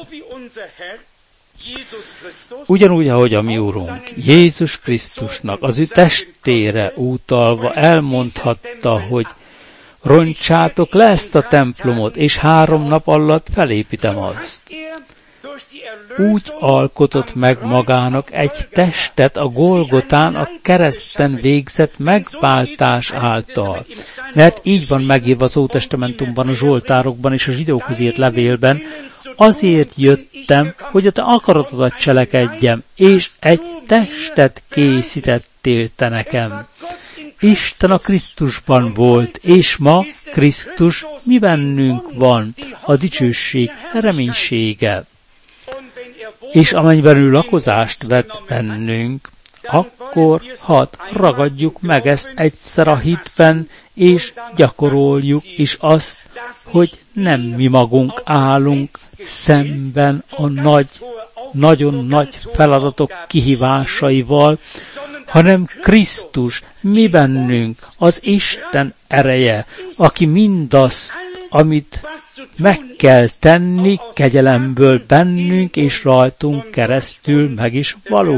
Speaker 1: Ugyanúgy, ahogy a mi Urunk Jézus Krisztusnak az ő testére utalva elmondhatta, hogy roncsátok le ezt a templomot, és 3 nap alatt felépítem azt. Úgy alkotott meg magának egy testet a Golgotán a kereszten végzett megváltás által. Mert így van megírva az Ótestamentumban, a Zsoltárokban és a zsidókhoz írt levélben, azért jöttem, hogy a te akaratodat cselekedjem, és egy testet készítettél te nekem. Isten a Krisztusban volt, és ma Krisztus mi bennünk van, a dicsőség reménysége. És amennyiben ő lakozást vett bennünk, akkor hadd ragadjuk meg ezt egyszer a hitben, és gyakoroljuk is azt, hogy nem mi magunk állunk szemben a nagyon nagy feladatok kihívásaival, hanem Krisztus mi bennünk, az Isten ereje, aki mindazt, amit meg kell tenni kegyelemből bennünk és rajtunk keresztül meg is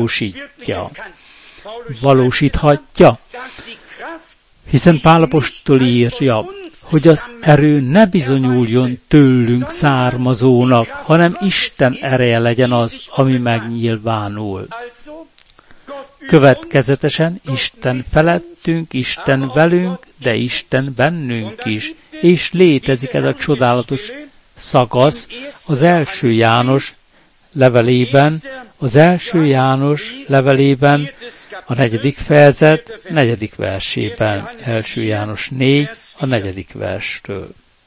Speaker 1: valósíthatja. Hiszen Pál apostol írja, hogy az erő ne bizonyuljon tőlünk származónak, hanem Isten ereje legyen az, ami megnyilvánul. Következetesen Isten felettünk, Isten velünk, de Isten bennünk is, és létezik ez a csodálatos szakasz az 1. János levelében, az első János levelében, a 4. fejezet 4. versében, első János 4, a 4. verstől.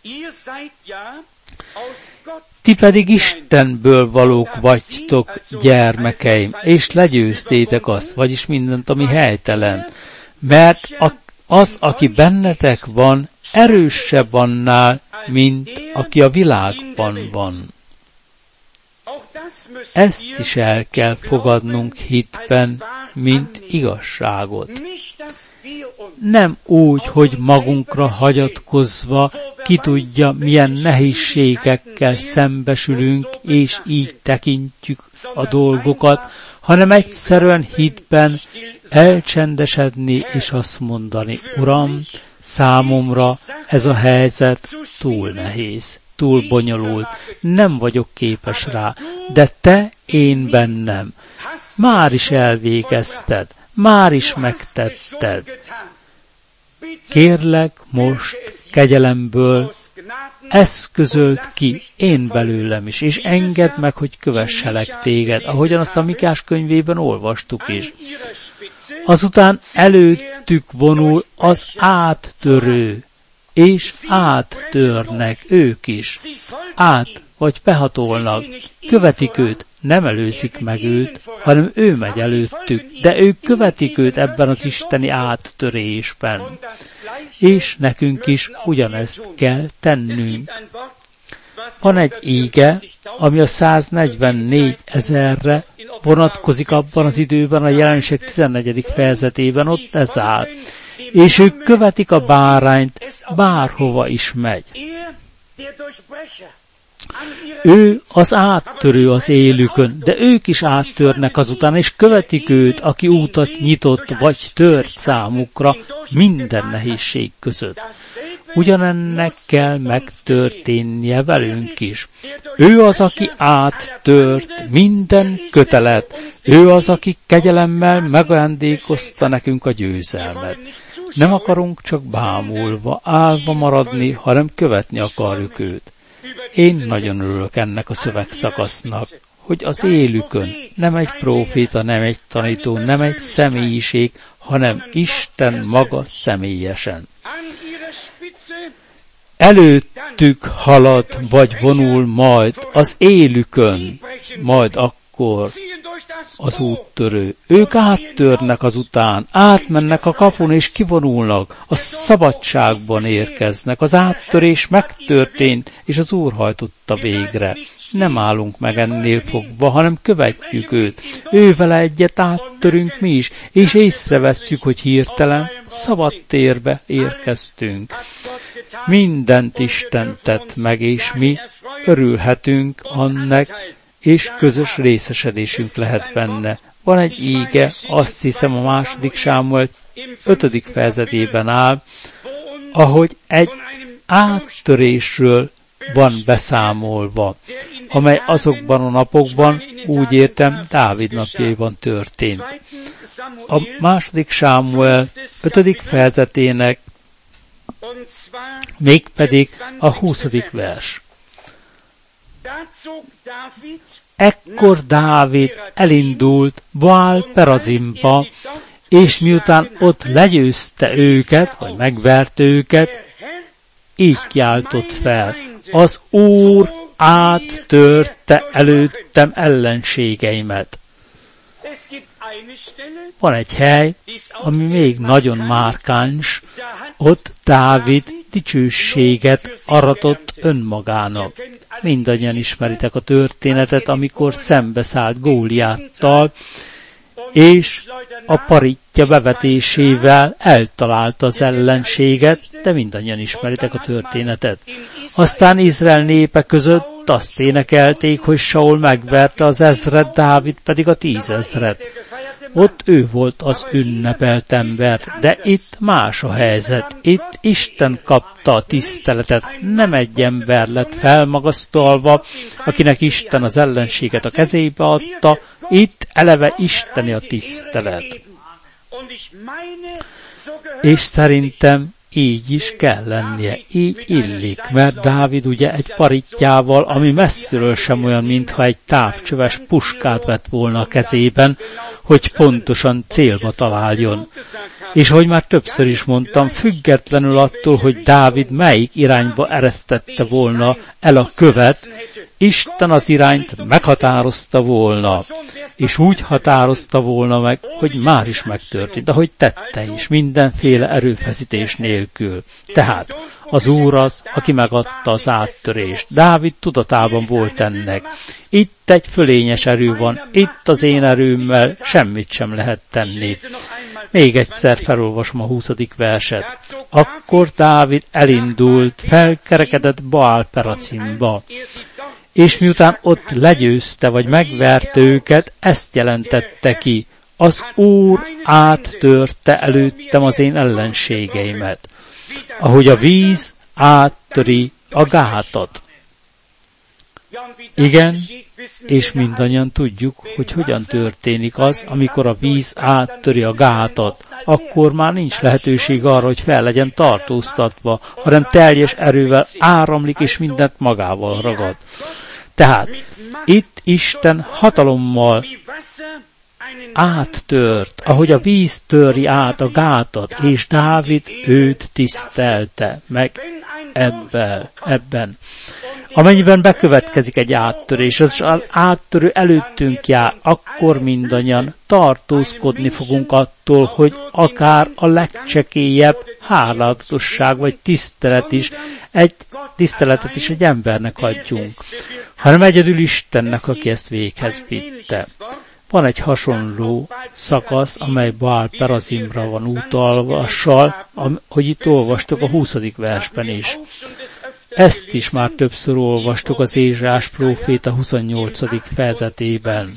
Speaker 1: Ti pedig Istenből valók vagytok, gyermekeim, és legyőztétek azt, vagyis mindent, ami helytelen, mert az, aki bennetek van, erősebb annál, mint aki a világban van. Ezt is el kell fogadnunk hitben, mint igazságot. Nem úgy, hogy magunkra hagyatkozva, ki tudja, milyen nehézségekkel szembesülünk, és így tekintjük a dolgokat, hanem egyszerűen hitben elcsendesedni és azt mondani, Uram, számomra ez a helyzet túl nehéz, túl bonyolult, nem vagyok képes rá, de te én bennem. Már is elvégezted, már is megtetted. Kérlek most kegyelemből eszközöld ki én belőlem is, és engedd meg, hogy kövesselek téged, ahogyan azt a Mikás könyvében olvastuk is. Azután előttük vonul az áttörő, és áttörnek ők is. Át vagy behatolnak, követik őt, nem előzik meg őt, hanem ő megy előttük, de ők követik őt ebben az isteni áttörésben. És nekünk is ugyanezt kell tennünk. Van egy íge, ami a 144 000-re vonatkozik abban az időben, a Jelenések 14. fejezetében, ott ez áll. És ők követik a bárányt, bárhova is megy. Ő az áttörő az élükön, de ők is áttörnek azután, és követik őt, aki útat nyitott vagy tört számukra minden nehézség között. Ugyanennek kell megtörténnie velünk is. Ő az, aki áttört minden kötelet. Ő az, aki kegyelemmel megajándékozta nekünk a győzelmet. Nem akarunk csak bámulva, állva maradni, hanem követni akarjuk őt. Én nagyon örülök ennek a szövegszakasznak, hogy az élükön nem egy próféta, nem egy tanító, nem egy személyiség, hanem Isten maga személyesen. Előttük halad, vagy vonul majd az élükön, majd akkor az úttörő. Ők áttörnek azután, átmennek a kapun és kivonulnak, a szabadságban érkeznek. Az áttörés megtörtént, és az Úr hajtotta végre. Nem állunk meg ennél fogva, hanem követjük őt. Ővele egyet áttörünk mi is, és észrevesszük, hogy hirtelen szabad térbe érkeztünk. Mindent Isten tett meg, és mi örülhetünk annak, és közös részesedésünk lehet benne. Van egy íge, azt hiszem a 2. Sámuel 5. fejezetében áll, ahogy egy áttörésről van beszámolva, amely azokban a napokban, úgy értem, Dávid napjaiban történt. A 2. Sámuel 5. fejezetének mégpedig a 20. vers. Ekkor Dávid elindult Baál Perazimba, és miután ott legyőzte őket, vagy megverte őket, így kiáltott fel: az Úr áttörte előttem ellenségeimet. Van egy hely, ami még nagyon márkáns, ott Dávid dicsőséget aratott önmagának. Mindannyian ismeritek a történetet, amikor szembeszállt Góliáttal, és a paritja bevetésével eltalálta az ellenséget, de mindannyian ismeritek a történetet. Aztán Izrael népe között azt énekelték, hogy Saul megverte az 1000-et, Dávid pedig a 10 000-et. Ott ő volt az ünnepelt ember, de itt más a helyzet. Itt Isten kapta a tiszteletet, nem egy ember lett felmagasztalva, akinek Isten az ellenséget a kezébe adta, itt eleve isteni a tisztelet. És szerintem így is kell lennie, így illik, mert Dávid ugye egy parittyával, ami messziről sem olyan, mintha egy távcsöves puskát vett volna a kezében, hogy pontosan célba találjon. És ahogy már többször is mondtam, függetlenül attól, hogy Dávid melyik irányba eresztette volna el a követ, Isten az irányt meghatározta volna, és úgy határozta volna meg, hogy már is megtörtént, ahogy tette is, mindenféle erőfeszítés nélkül. Tehát az Úr az, aki megadta az áttörést. Dávid tudatában volt ennek. Itt egy fölényes erő van, itt az én erőmmel semmit sem lehet tenni. Még egyszer felolvasom a 20. verset. Akkor Dávid elindult, felkerekedett Baál Peracimba, és miután ott legyőzte, vagy megverte őket, ezt jelentette ki. Az Úr áttörte előttem az én ellenségeimet, ahogy a víz áttöri a gátat. Igen, és mindannyian tudjuk, hogy hogyan történik az, amikor a víz áttöri a gátat. Akkor már nincs lehetőség arra, hogy fel legyen tartóztatva, hanem teljes erővel áramlik, és mindent magával ragad. Tehát itt Isten hatalommal áttört, ahogy a víz töri át a gátat, és Dávid őt tisztelte meg ebben. Amennyiben bekövetkezik egy áttörés, az áttörő előttünk jár, akkor mindannyian tartózkodni fogunk attól, hogy akár a legcsekélyebb hálálatosság vagy tiszteletet is egy embernek adjunk, hanem egyedül Istennek, aki ezt véghez vitte. Van egy hasonló szakasz, amely Baál Perazimra van utalvassal, hogy itt olvastuk a 20. versben is. Ezt is már többször olvastuk az Ézsaiás próféta 28. fejezetében.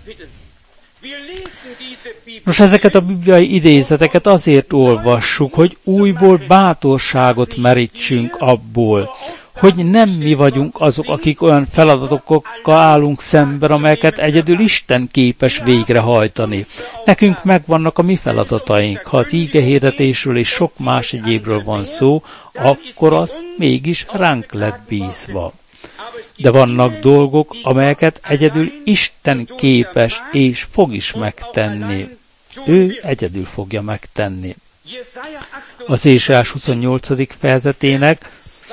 Speaker 1: Nos, ezeket a bibliai idézeteket azért olvassuk, hogy újból bátorságot merítsünk abból, hogy nem mi vagyunk azok, akik olyan feladatokkal állunk szemben, amelyeket egyedül Isten képes végrehajtani. Nekünk megvannak a mi feladataink. Ha az ígehirdetésről és sok más egyébről van szó, akkor az mégis ránk lett bízva. De vannak dolgok, amelyeket egyedül Isten képes és fog is megtenni. Ő egyedül fogja megtenni. Az Ézsaiás 28. fejezetének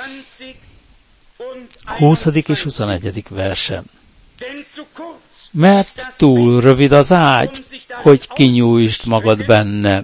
Speaker 1: 20. és 21. verse. Mert túl rövid az ágy, hogy kinyújtsd magad benne,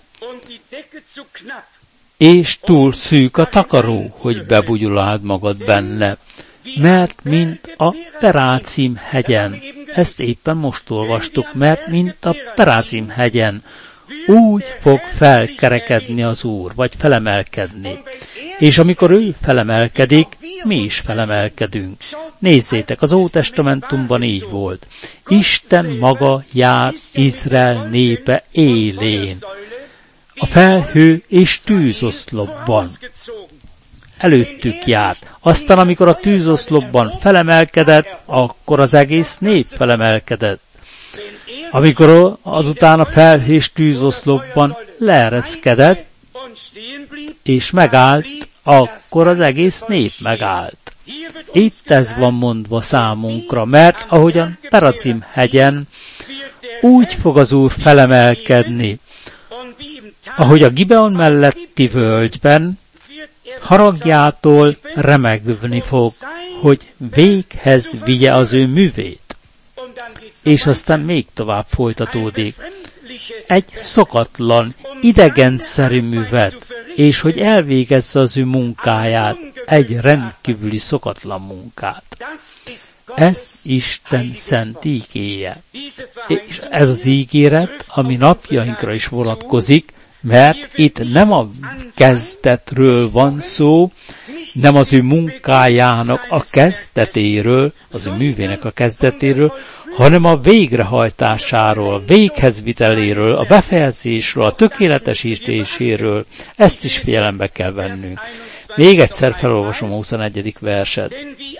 Speaker 1: és túl szűk a takaró, hogy bebugyoláld magad benne, mert mint a Perácim hegyen, ezt éppen most olvastuk, mert mint a Perácim hegyen, úgy fog felkerekedni az Úr, vagy felemelkedni. És amikor ő felemelkedik, mi is felemelkedünk. Nézzétek, az Ótestamentumban így volt. Isten maga jár Izrael népe élén, a felhő és tűzoszlopban. Előttük járt. Aztán, amikor a tűzoszlopban felemelkedett, akkor az egész nép felemelkedett. Amikor azután a felhő és tűzoszlopban leereszkedett, és megállt, akkor az egész nép megállt. Itt ez van mondva számunkra, mert ahogyan Peracim hegyen, úgy fog az Úr felemelkedni, ahogy a Gibeon melletti völgyben haragjától remegni fog, hogy véghez vigye az ő művét. És aztán még tovább folytatódik. Egy szokatlan, idegenszerű művet, és hogy elvégezze az ő munkáját, egy rendkívüli szokatlan munkát. Ez Isten szent ígéje. És ez az ígéret, ami napjainkra is vonatkozik, mert itt nem a kezdetről van szó, nem az ő munkájának a kezdetéről, az ő művének a kezdetéről, hanem a végrehajtásáról, a véghezviteléről, a befejezésről, a tökéletesítéséről. Ezt is figyelembe kell vennünk. Még egyszer felolvasom a 21. verset.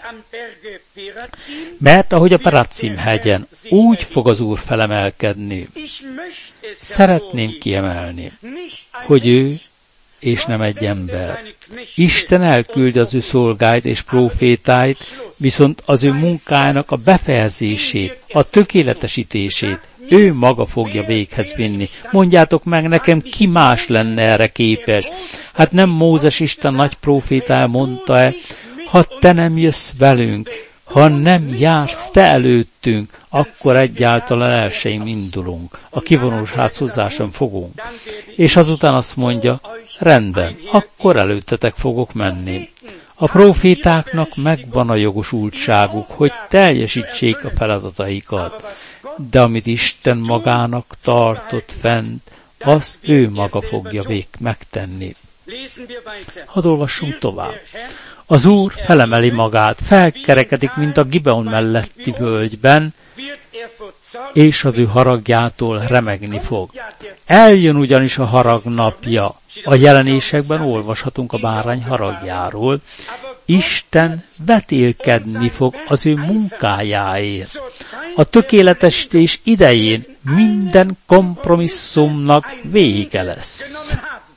Speaker 1: Mert ahogy a Peracim hegyen, úgy fog az Úr felemelkedni. Szeretném kiemelni, hogy ő és nem egy ember. Isten elküldi az ő szolgáit és prófétáit, viszont az ő munkájának a befejezését, a tökéletesítését ő maga fogja véghez vinni. Mondjátok meg nekem, ki más lenne erre képes? Hát nem Mózes Isten nagy prófétája mondta-e, ha te nem jössz velünk, ha nem jársz te előttünk, akkor egyáltalán el sem indulunk. A kivonuláshoz hozzá sem fogunk. És azután azt mondja, rendben, akkor előttetek fogok menni. A prófétáknak megvan a jogosultságuk, hogy teljesítsék a feladataikat, de amit Isten magának tartott fent, azt ő maga fogja megtenni. Hadd olvassunk tovább. Az Úr felemeli magát, felkerekedik, mint a Gibeon melletti völgyben, és az ő haragjától remegni fog. Eljön ugyanis a harag napja. A Jelenésekben olvashatunk a bárány haragjáról. Isten vetélkedni fog az ő munkájáért. A tökéletesítés idején minden kompromisszumnak vége lesz.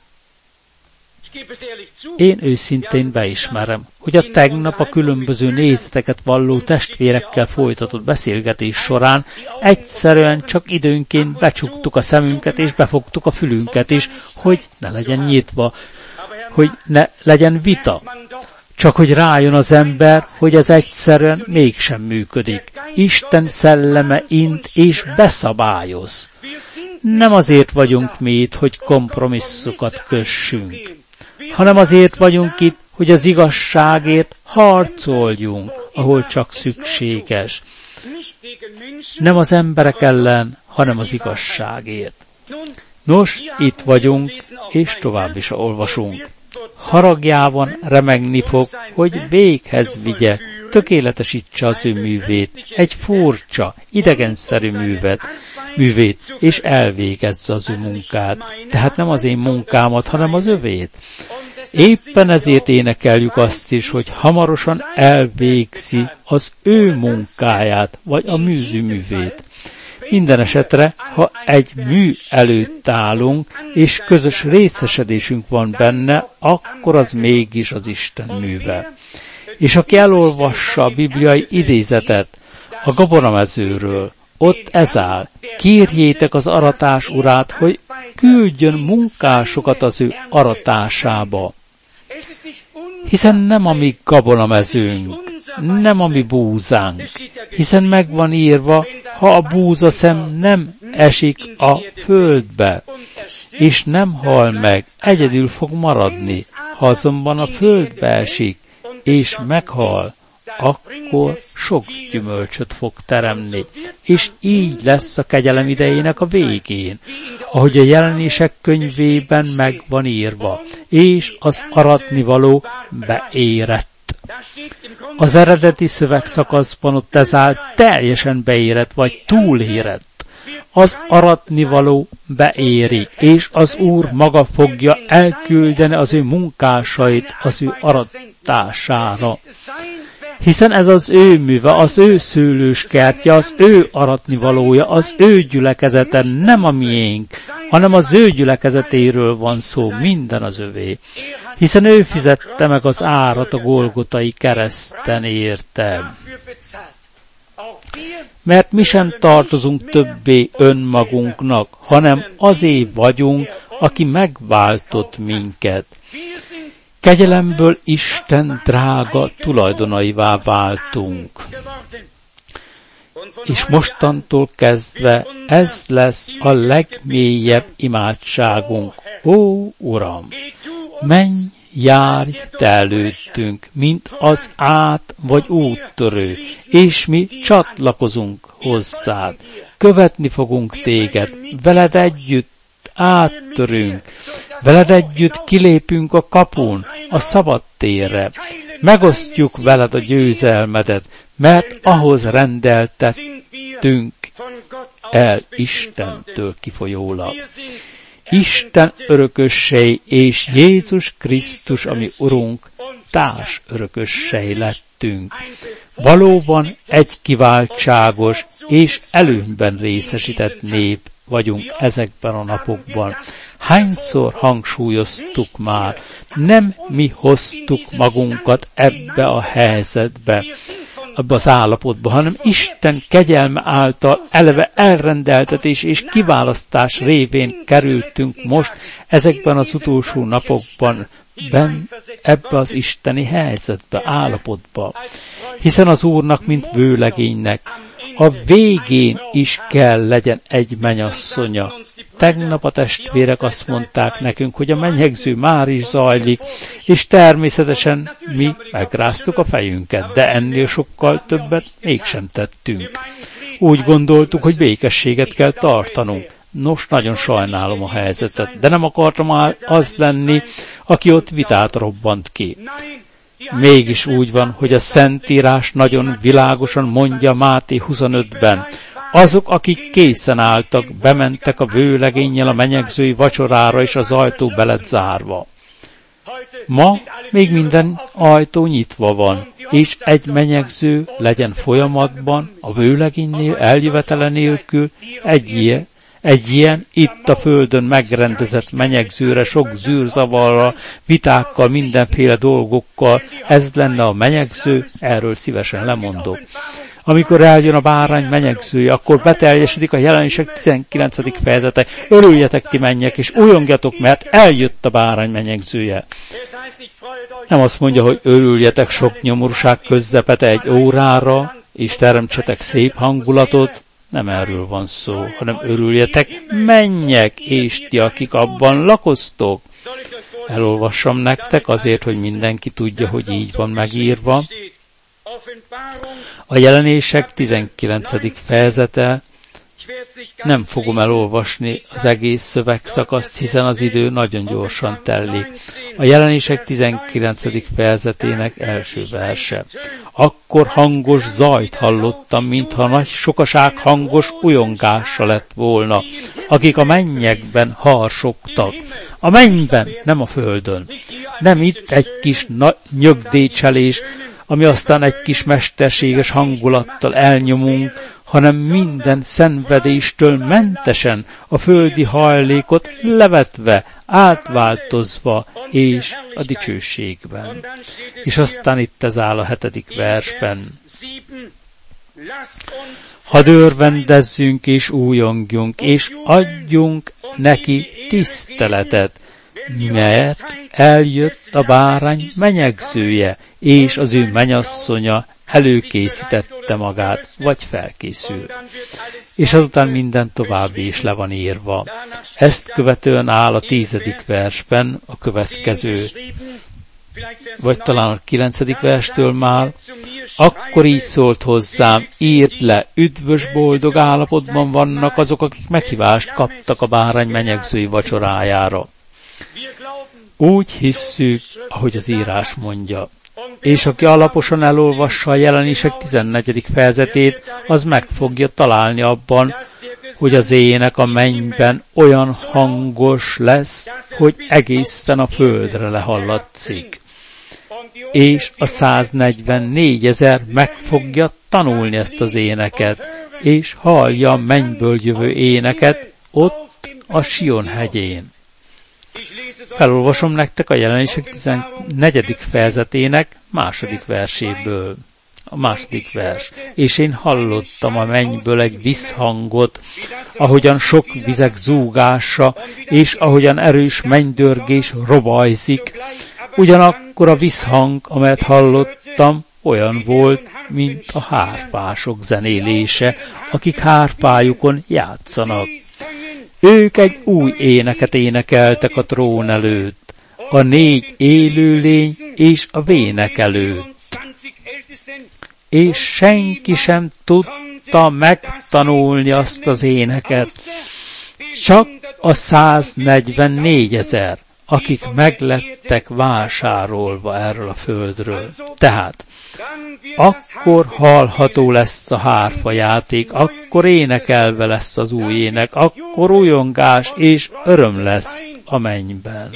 Speaker 1: Én őszintén beismerem, hogy a tegnap a különböző nézeteket valló testvérekkel folytatott beszélgetés során egyszerűen csak időnként becsuktuk a szemünket és befogtuk a fülünket is, hogy ne legyen nyitva, hogy ne legyen vita. Csak hogy rájön az ember, hogy ez egyszerűen mégsem működik. Isten szelleme int és beszabályoz. Nem azért vagyunk mi itt, hogy kompromisszokat kössünk, hanem azért vagyunk itt, hogy az igazságért harcoljunk, ahol csak szükséges. Nem az emberek ellen, hanem az igazságért. Nos, itt vagyunk, és tovább is olvasunk. Haragjában remegni fog, hogy véghez vigye, tökéletesítse az ő művét, egy furcsa, idegenszerű művét, és elvégezze az ő munkát. Tehát nem az én munkámat, hanem az övét. Éppen ezért énekeljük azt is, hogy hamarosan elvégzi az ő munkáját, vagy a művét. Minden esetre, ha egy mű előtt állunk, és közös részesedésünk van benne, akkor az mégis az Isten műve. És aki elolvassa a bibliai idézetet a gabonamezőről, ott ez áll, kérjétek az aratás urát, hogy küldjön munkásokat az ő aratásába. Hiszen nem a mi gabonamezőnk, nem a mi búzánk, hiszen meg van írva, ha a búzaszem nem esik a földbe, és nem hal meg, egyedül fog maradni. Ha azonban a földbe esik, és meghal, akkor sok gyümölcsöt fog teremni, és így lesz a kegyelem idejének a végén, ahogy a Jelenések könyvében meg van írva, és az aratnivaló beérett. Az eredeti szövegszakaszban ott ez áll teljesen beérett, vagy túlérett. Az aratnivaló beérik, és az Úr maga fogja elküldeni az ő munkásait az ő aratására. Hiszen ez az ő műve, az ő szőlőskertje, az ő aratnivalója, az ő gyülekezete, nem a miénk, hanem az ő gyülekezetéről van szó, minden az övé. Hiszen ő fizette meg az árat a Golgotai kereszten érte. Mert mi sem tartozunk többé önmagunknak, hanem azé vagyunk, aki megváltott minket. Kegyelemből Isten drága tulajdonaivá váltunk. És mostantól kezdve ez lesz a legmélyebb imádságunk. Ó, Uram, menj, járj te előttünk, mint az vagy úttörő, és mi csatlakozunk hozzád. Követni fogunk téged, veled együtt áttörünk, veled együtt kilépünk a kapun, a szabad térre, megosztjuk veled a győzelmedet, mert ahhoz rendeltettünk el Istentől kifolyólag. Isten örökösei és Jézus Krisztus, ami Urunk, társ örökösei lettünk. Valóban egy kiváltságos és előnyben részesített nép vagyunk ezekben a napokban. Hányszor hangsúlyoztuk már, nem mi hoztuk magunkat ebbe a helyzetbe, abba az állapotba, hanem Isten kegyelme által eleve elrendeltetés és kiválasztás révén kerültünk most ezekben az utolsó napokban ebbe az isteni helyzetbe, állapotba. Hiszen az Úrnak, mint vőlegénynek, a végén is kell legyen egy mennyasszonya. Tegnap a testvérek azt mondták nekünk, hogy a mennyegző már is zajlik, és természetesen mi megráztuk a fejünket, de ennél sokkal többet mégsem tettünk. Úgy gondoltuk, hogy békességet kell tartanunk. Nos, nagyon sajnálom a helyzetet, de nem akartam az lenni, aki ott vitát robbant ki. Mégis úgy van, hogy a Szentírás nagyon világosan mondja Máté 25-ben, azok, akik készen álltak, bementek a vőlegénnyel a menyegzői vacsorára, és az ajtó be lett zárva. Ma még minden ajtó nyitva van, és egy menyegző legyen folyamatban, a vőlegénynél eljövetele nélkül, egy ilyen itt a földön megrendezett menyegzőre, sok zűrzavarral, vitákkal, mindenféle dolgokkal, ez lenne a menyegző, erről szívesen lemondok. Amikor eljön a bárány menyegzője, akkor beteljesedik a Jelenések 19. fejezete. Örüljetek ti mennyek, és újongjatok, mert eljött a bárány menyegzője. Nem azt mondja, hogy örüljetek sok nyomorúság közepete egy órára, és teremtsetek szép hangulatot. Nem erről van szó, hanem örüljetek, mennyek, és ti, akik abban lakoztok. Elolvassam nektek azért, hogy mindenki tudja, hogy így van megírva. A Jelenések 19. fejezete, nem fogom elolvasni az egész szövegszakaszt, hiszen az idő nagyon gyorsan telik. A Jelenések 19. fejezetének első verse. Akkor hangos zajt hallottam, mintha nagy sokaság hangos ujjongása lett volna, akik a mennyekben harsogtak. A mennyben, nem a földön. Nem itt egy kis nyögdécselés, ami aztán egy kis mesterséges hangulattal elnyomunk, hanem minden szenvedéstől mentesen, a földi hajlékot levetve, átváltozva, és a dicsőségben. És aztán itt ez áll a 7. versben. Hadd örvendezzünk és újongjunk, és adjunk neki tiszteletet, mert eljött a bárány menyegzője, és az ő mennyasszonya előkészítette magát, vagy felkészül. És azután minden további is le van írva. Ezt követően áll a 10. versben a következő, vagy talán a 9. verstől már. Akkor így szólt hozzám, írd le, üdvös, boldog állapotban vannak azok, akik meghívást kaptak a bárány menyegzői vacsorájára. Úgy hisszük, ahogy az írás mondja. És aki alaposan elolvassa a Jelenések 14. fejezetét, az meg fogja találni abban, hogy az ének a mennyben olyan hangos lesz, hogy egészen a földre lehallatszik. És a 144 000 meg fogja tanulni ezt az éneket, és hallja a mennyből jövő éneket ott a Sion hegyén. Felolvasom nektek a Jelenések 14. fejezetének 2. verséből. A 2. vers. És én hallottam a mennyből egy visszhangot, ahogyan sok vizek zúgása, és ahogyan erős mennydörgés robajzik. Ugyanakkor a visszhang, amelyet hallottam, olyan volt, mint a hárpások zenélése, akik hárpájukon játszanak. Ők egy új éneket énekeltek a trón előtt, a 4 élőlény és a vének előtt. És senki sem tudta megtanulni azt az éneket, csak a 144 000, akik meglettek vásárolva erről a földről. Tehát, akkor hallható lesz a hárfajáték, akkor énekelve lesz az új ének, akkor újongás és öröm lesz a mennyben.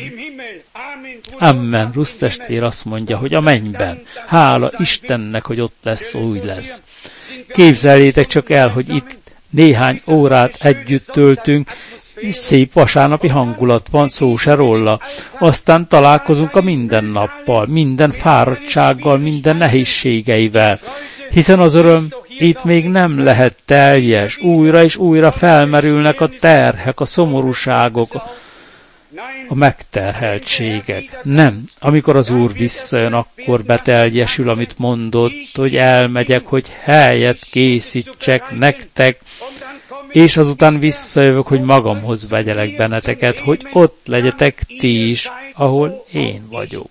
Speaker 1: Amen. Rusz testvér azt mondja, hogy a mennyben. Hála Istennek, hogy ott lesz, úgy lesz. Képzeljétek csak el, hogy itt néhány órát együtt töltünk, szép vasárnapi hangulat van, szó se róla. Aztán találkozunk a mindennappal, minden fáradtsággal, minden nehézségeivel. Hiszen az öröm itt még nem lehet teljes, újra és újra felmerülnek a terhek, a szomorúságok, a megterheltségek. Nem, amikor az Úr visszajön, akkor beteljesül, amit mondott, hogy elmegyek, hogy helyet készítsek nektek, és azután visszajövök, hogy magamhoz vegyelek benneteket, hogy ott legyetek ti is, ahol én vagyok.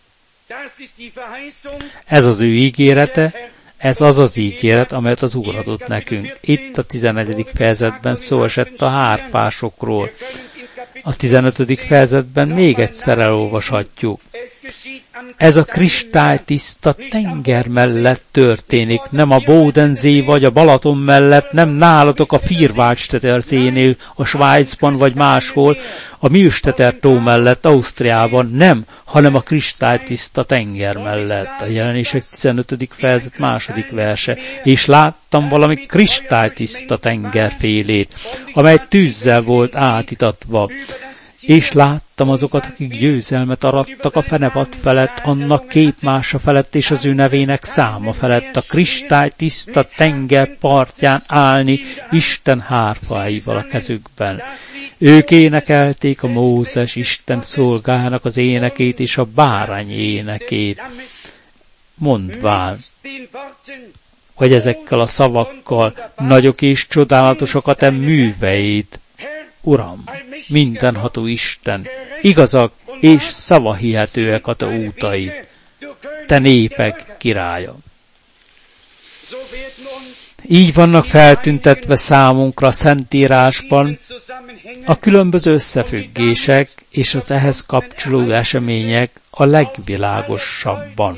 Speaker 1: Ez az ő ígérete, ez az az ígéret, amelyet az Úr adott nekünk. Itt a 11. fejezetben szó esett a hárpásokról. A 15. fejezetben még egyszer elolvashatjuk. Ez a kristálytiszta tenger mellett történik, nem a Bodensee vagy a Balaton mellett, nem nálatok a Vierwaldstättersénél, a Svájcban vagy máshol, a Milstätter-tó mellett, Ausztriában, nem, hanem a kristálytiszta tenger mellett. A Jelenések 15. fejezet 2. verse. És láttam valami kristálytiszta tengerfélét, amely tűzzel volt átitatva. És láttam azokat, akik győzelmet arattak a fenepad felett, annak képmása felett és az ő nevének száma felett, a kristálytiszta tenger partján állni Isten hárfáival a kezükben. Ők énekelték a Mózes Isten szolgának az énekét és a bárány énekét, mondván, hogy ezekkel a szavakkal nagyok és csodálatosak a te műveid. Uram, mindenható Isten, igazak és szavahihetőek a te útai, te népek királya. Így vannak feltüntetve számunkra a Szentírásban a különböző összefüggések és az ehhez kapcsolódó események a legvilágosabban.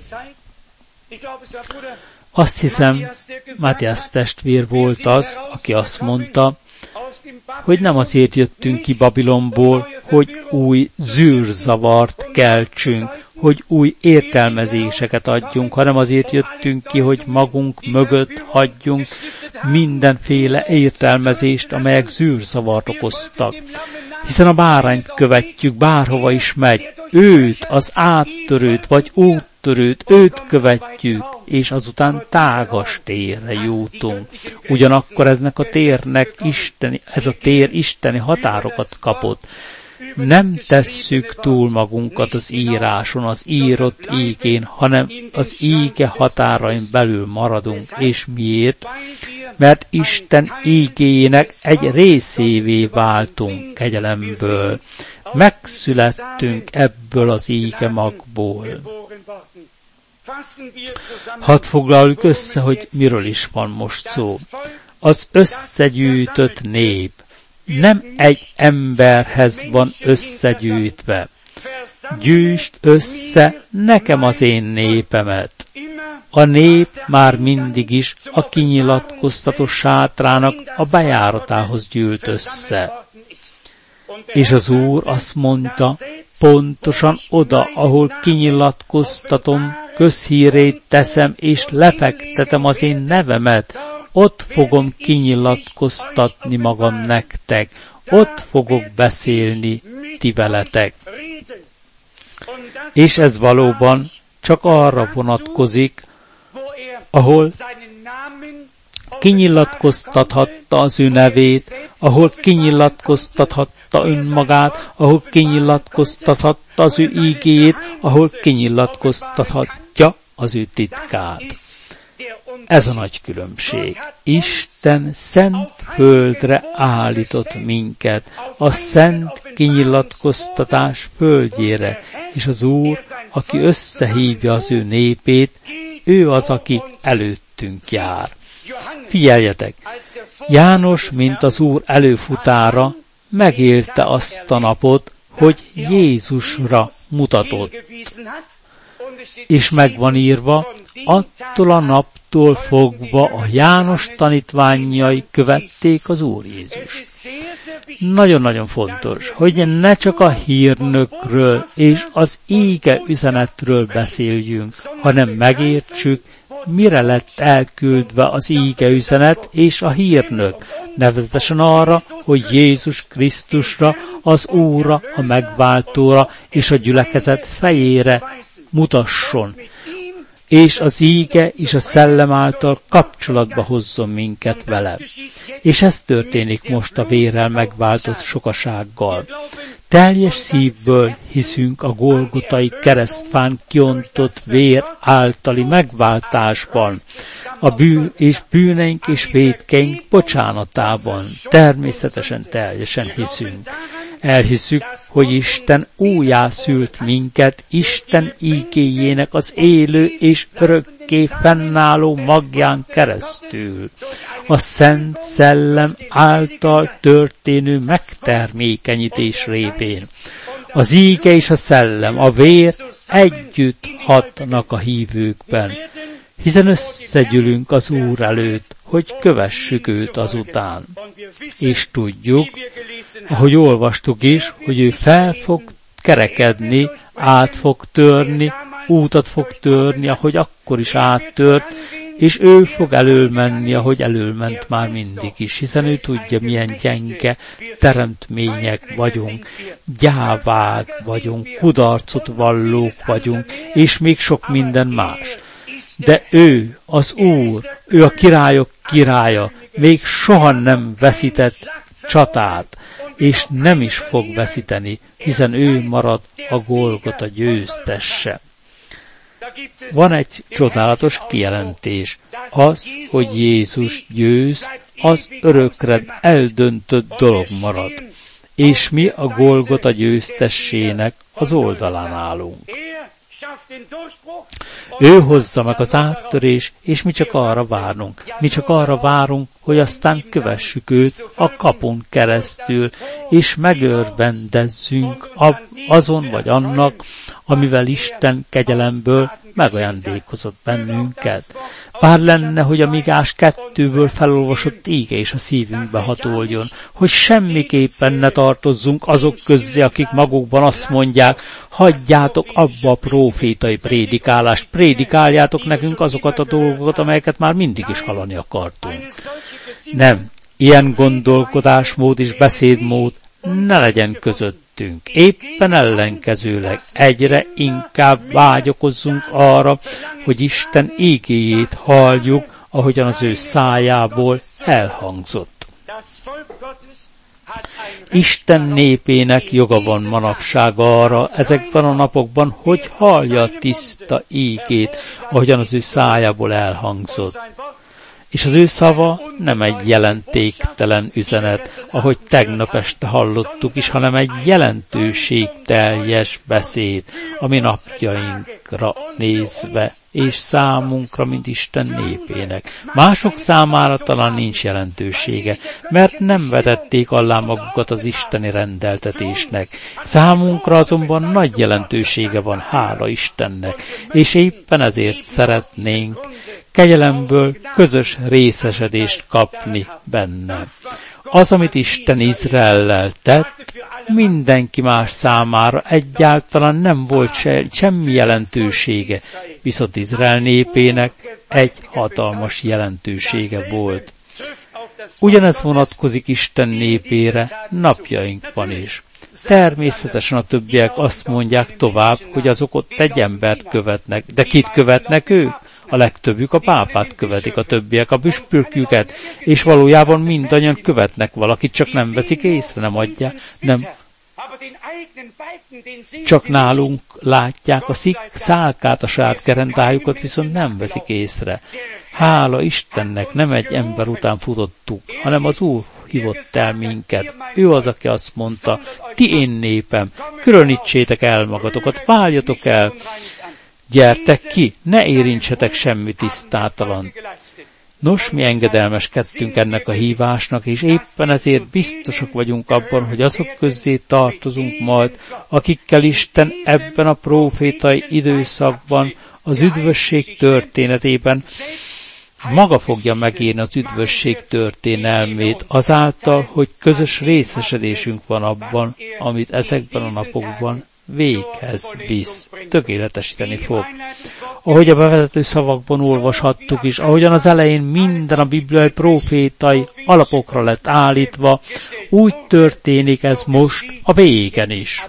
Speaker 1: Azt hiszem, Matthias testvér volt az, aki azt mondta, hogy nem azért jöttünk ki Babilonból, hogy új zűrzavart keltsünk, hogy új értelmezéseket adjunk, hanem azért jöttünk ki, hogy magunk mögött hagyjunk mindenféle értelmezést, amelyek zűrzavart okoztak. Hiszen a bárányt követjük, bárhova is megy, őt, az áttörőt vagy úttörőt, őt követjük, és azután tágas térre jutunk. Ugyanakkor ez a tér isteni határokat kapott. Nem tesszük túl magunkat az íráson, az írott ígén, hanem az íge határain belül maradunk. És miért? Mert Isten ígéjének egy részévé váltunk kegyelemből. Megszülettünk ebből az íge magból. Hadd foglaljuk össze, hogy miről is van most szó. Az összegyűjtött nép nem egy emberhez van összegyűjtve. Gyűjtsd össze nekem az én népemet. A nép már mindig is a kinyilatkoztató sátrának a bejáratához gyűlt össze. És az Úr azt mondta, pontosan oda, ahol kinyilatkoztatom, közhírét teszem, és lefektetem az én nevemet, ott fogom kinyilatkoztatni magam nektek, ott fogok beszélni ti veletek. És ez valóban csak arra vonatkozik, ahol kinyilatkoztathatta az ő nevét, ahol kinyilatkoztathatta önmagát, ahol kinyilatkoztathatta az ő ígéjét, ahol kinyilatkoztathatja az ő titkát. Ez a nagy különbség. Isten szent földre állított minket, a szent kinyilatkoztatás földjére, és az Úr, aki összehívja az ő népét, ő az, aki előttünk jár. Figyeljetek! János, mint az Úr előfutára, megélte azt a napot, hogy Jézusra mutatott. És meg van írva, attól a naptól fogva a János tanítványai követték az Úr Jézus. Nagyon-nagyon fontos, hogy ne csak a hírnökről és az íge üzenetről beszéljünk, hanem megértsük, mire lett elküldve az íge üzenet és a hírnök, nevezetesen arra, hogy Jézus Krisztusra, az Úrra, a megváltóra és a gyülekezet fejére mutasson, és az íge és a szellem által kapcsolatba hozzon minket vele. És ez történik most a vérrel megváltott sokasággal. Teljes szívből hiszünk a Golgotai keresztfán kiontott vér általi megváltásban, a bűneink és vétkeink bocsánatában. Természetesen teljesen hiszünk. Elhiszük, hogy Isten újjászült minket Isten ígéjének az élő és örökké fennálló magján keresztül. A Szent Szellem által történő megtermékenyítés révén. Az íge és a szellem, a vér együtt hatnak a hívőkben, hiszen összegyűlünk az Úr előtt, hogy kövessük őt azután. És tudjuk, ahogy olvastuk is, hogy ő fel fog kerekedni, át fog törni, útat fog törni, ahogy akkor is áttört, és ő fog elölmenni, ahogy elölment már mindig is, hiszen ő tudja, milyen gyenge teremtmények vagyunk, gyávák vagyunk, kudarcot vallók vagyunk, és még sok minden más. De ő, az Úr, ő a királyok királya, még soha nem veszített csatát, és nem is fog veszíteni, hiszen ő marad a Golgota győztesse. Van egy csodálatos kijelentés, az, hogy Jézus győz, az örökre eldöntött dolog marad, és mi a Golgota győztessének az oldalán állunk. Ő hozza meg az áttörés, és mi csak arra várunk. Mi csak arra várunk, hogy aztán kövessük őt a kapun keresztül, és megörvendezzünk azon vagy annak, amivel Isten kegyelemből megajándékozott bennünket. Bár lenne, hogy a Migás 2-ből felolvasott íge is a szívünkbe hatoljon, hogy semmiképpen ne tartozzunk azok közzé, akik magukban azt mondják, hagyjátok abba a prófétai prédikálást, prédikáljátok nekünk azokat a dolgokat, amelyeket már mindig is hallani akartunk. Nem, ilyen gondolkodásmód és beszédmód ne legyen közöttünk. Éppen ellenkezőleg egyre inkább vágyakozzunk arra, hogy Isten ígéjét halljuk, ahogyan az ő szájából elhangzott. Isten népének joga van manapság arra ezekben a napokban, hogy hallja a tiszta ígét, ahogyan az ő szájából elhangzott. És az ő szava nem egy jelentéktelen üzenet, ahogy tegnap este hallottuk is, hanem egy jelentőségteljes beszéd, ami napjainkra nézve, és számunkra, mint Isten népének. Mások számára talán nincs jelentősége, mert nem vetették alá magukat az isteni rendeltetésnek. Számunkra azonban nagy jelentősége van, hála Istennek, és éppen ezért szeretnénk kegyelemből közös részesedést kapni benne. Az, amit Isten Izraellel tett, mindenki más számára egyáltalán nem volt semmi jelentősége, viszont Izrael népének egy hatalmas jelentősége volt. Ugyanez vonatkozik Isten népére napjainkban is. Természetesen a többiek azt mondják tovább, hogy azok ott egy embert követnek. De kit követnek ők? A legtöbbjük a pápát követik, a többiek a püspöküket, és valójában mindannyian követnek valakit, csak nem veszik észre, nem adják, nem. Csak nálunk látják a szálkát, a saját kerendájukat, viszont nem veszik észre. Hála Istennek, nem egy ember után futottuk, hanem az Úr hívott el minket. Ő az, aki azt mondta, ti én népem, különítsétek el magatokat, váljatok el, gyertek ki, ne érintsetek semmi tisztátalan. Nos, mi engedelmeskedtünk ennek a hívásnak, és éppen ezért biztosak vagyunk abban, hogy azok közzé tartozunk majd, akikkel Isten ebben a prófétai időszakban, az üdvösség történetében maga fogja megírni az üdvösség történelmét, azáltal, hogy közös részesedésünk van abban, amit ezekben a napokban véghez visz, tökéletesíteni fog. ahogy a bevezető szavakban olvashattuk is, ahogyan az elején minden a bibliai prófétai alapokra lett állítva, úgy történik ez most a végen is.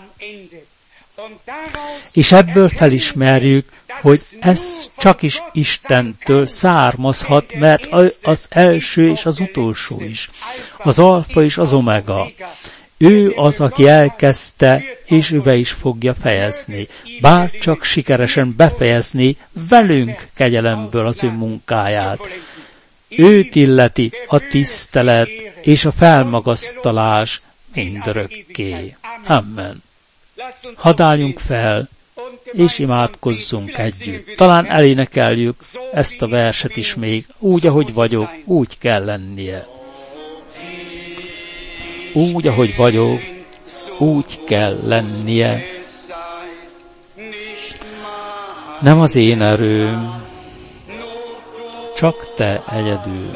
Speaker 1: És ebből felismerjük, hogy ez csak is Istentől származhat, mert az első és az utolsó is, az alfa és az omega. Ő az, aki elkezdte, és ő be is fogja fejezni. Bár csak sikeresen befejezni velünk kegyelemből az ő munkáját. Őt illeti a tisztelet és a felmagasztalás mindörökké. Amen. Hadd álljunk fel, és imádkozzunk együtt. Talán elénekeljük ezt a verset is még, úgy, ahogy vagyok, úgy kell lennie. Úgy, ahogy vagyok, úgy kell lennie. Nem az én erőm, csak te egyedül.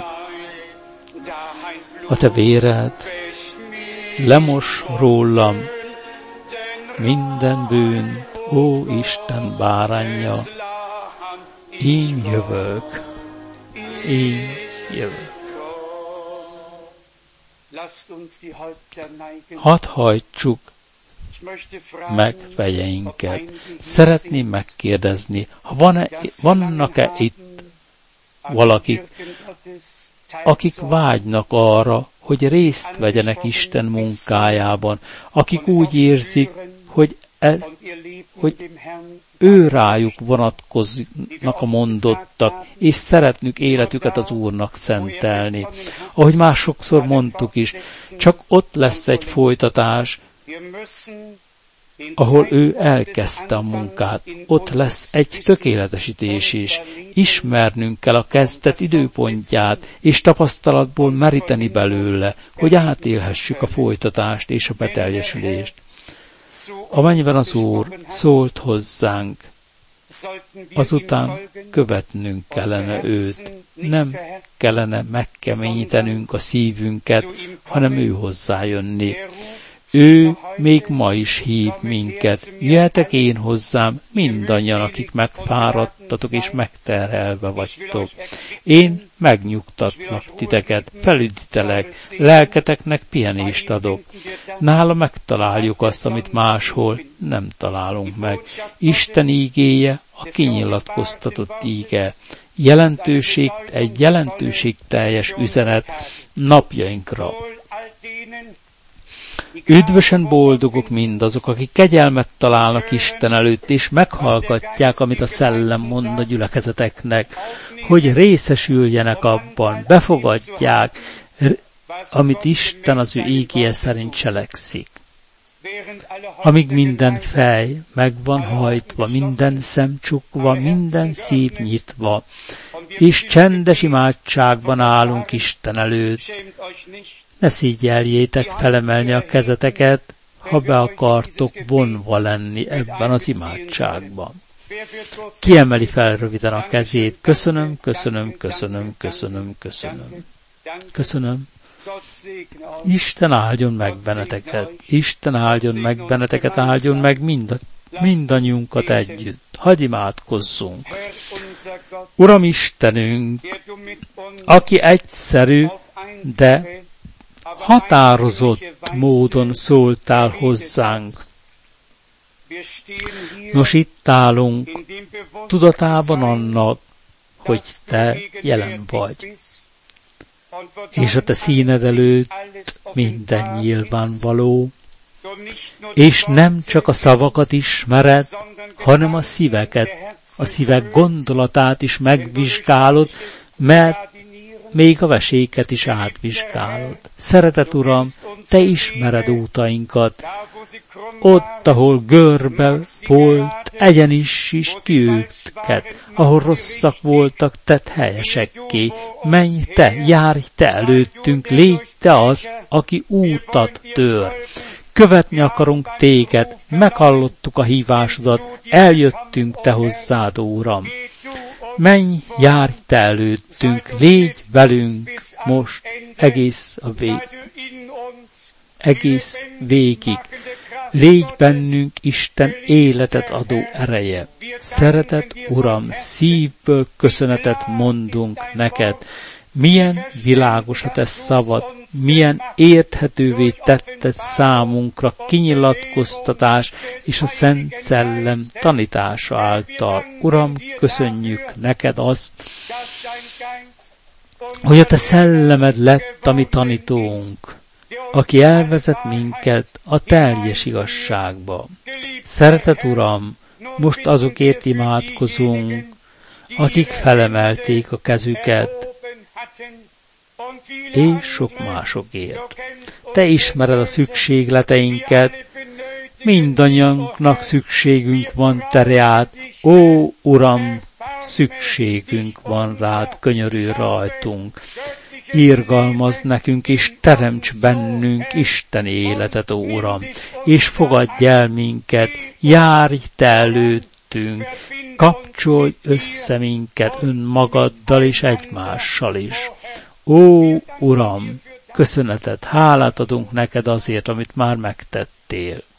Speaker 1: A te véred lemos rólam minden bűn, ó Isten báránja. Én jövök, én jövök. Hadd hajtsuk meg fejeinket. Szeretném megkérdezni, vannak-e itt valakik, akik vágynak arra, hogy részt vegyenek Isten munkájában, akik úgy érzik, hogy ő rájuk vonatkoznak a mondottak, és szeretnük életüket az Úrnak szentelni. Ahogy már sokszor mondtuk is, csak ott lesz egy folytatás, ahol ő elkezdte a munkát. Ott lesz egy tökéletesítés is. Ismernünk kell a kezdet időpontját, és tapasztalatból meríteni belőle, hogy átélhessük a folytatást és a beteljesülést. Amennyiben az Úr szólt hozzánk, azután követnünk kellene őt. Nem kellene megkeményítenünk a szívünket, hanem ő hozzájönni. Ő még ma is hív minket. Jöhetek én hozzám, mindannyian, akik megfáradtatok és megterhelve vagytok. Én megnyugtatlak titeket, felüdítelek, lelketeknek pihenést adok. Nála megtaláljuk azt, amit máshol nem találunk meg. Isten ígéje a kinyilatkoztatott íge. Egy jelentőségteljes üzenet napjainkra. Üdvösen boldogok mindazok, akik kegyelmet találnak Isten előtt, és meghallgatják, amit a Szellem mond a gyülekezeteknek, hogy részesüljenek abban, befogadják, amit Isten az ő ígéje szerint cselekszik. Amíg minden fej meg van hajtva, minden szem csukva, minden szív nyitva, és csendes imádságban állunk Isten előtt, ne szígyeljétek felemelni a kezeteket, ha be akartok vonva lenni ebben az imádságban. Kiemeli fel röviden a kezét. Köszönöm, köszönöm, köszönöm, köszönöm, köszönöm. Köszönöm. Isten áldjon meg benneteket. Isten áldjon meg benneteket, áldjon meg mindannyiunkat együtt. Hadd imádkozzunk. Uram Istenünk, aki egyszerű, de határozott módon szóltál hozzánk. Nos, itt állunk, tudatában annak, hogy te jelen vagy. És a te színed előtt minden nyilvánvaló, és nem csak a szavakat ismered, hanem a szíveket, a szívek gondolatát is megvizsgálod, mert még a veséket is átvizsgálod. Szeretet Uram, te ismered útainkat. Ott, ahol görbe volt, egyenis is őket. Ahol rosszak voltak, tedd helyesekké. Menj te, járj te előttünk, légy te az, aki útat tör. Követni akarunk téged, meghallottuk a hívásodat, eljöttünk te hozzád, Uram. Menj, járj te előttünk, légy velünk most egész végig. Légy bennünk Isten életet adó ereje. Szeretett Uram, szívből köszönetet mondunk neked. Milyen világos a te szavad, milyen érthetővé tetted számunkra kinyilatkoztatás és a Szent Szellem tanítása által. Uram, köszönjük neked azt, hogy a te szellemed lett a mi tanítónk, aki elvezet minket a teljes igazságba. Szeretett Uram, most azokért imádkozunk, akik felemelték a kezüket, és sok másokért. Te ismered a szükségleteinket, mindannyiunknak szükségünk van te rád. Ó, Uram, szükségünk van rád, könyörülj rajtunk. Irgalmazd nekünk, és teremts bennünk Isten életet, ó Uram, és fogadj el minket, járj te előttünk, kapcsolj össze minket önmagaddal és egymással is. Ó, Uram, köszönetet, hálát adunk neked azért, amit már megtettél.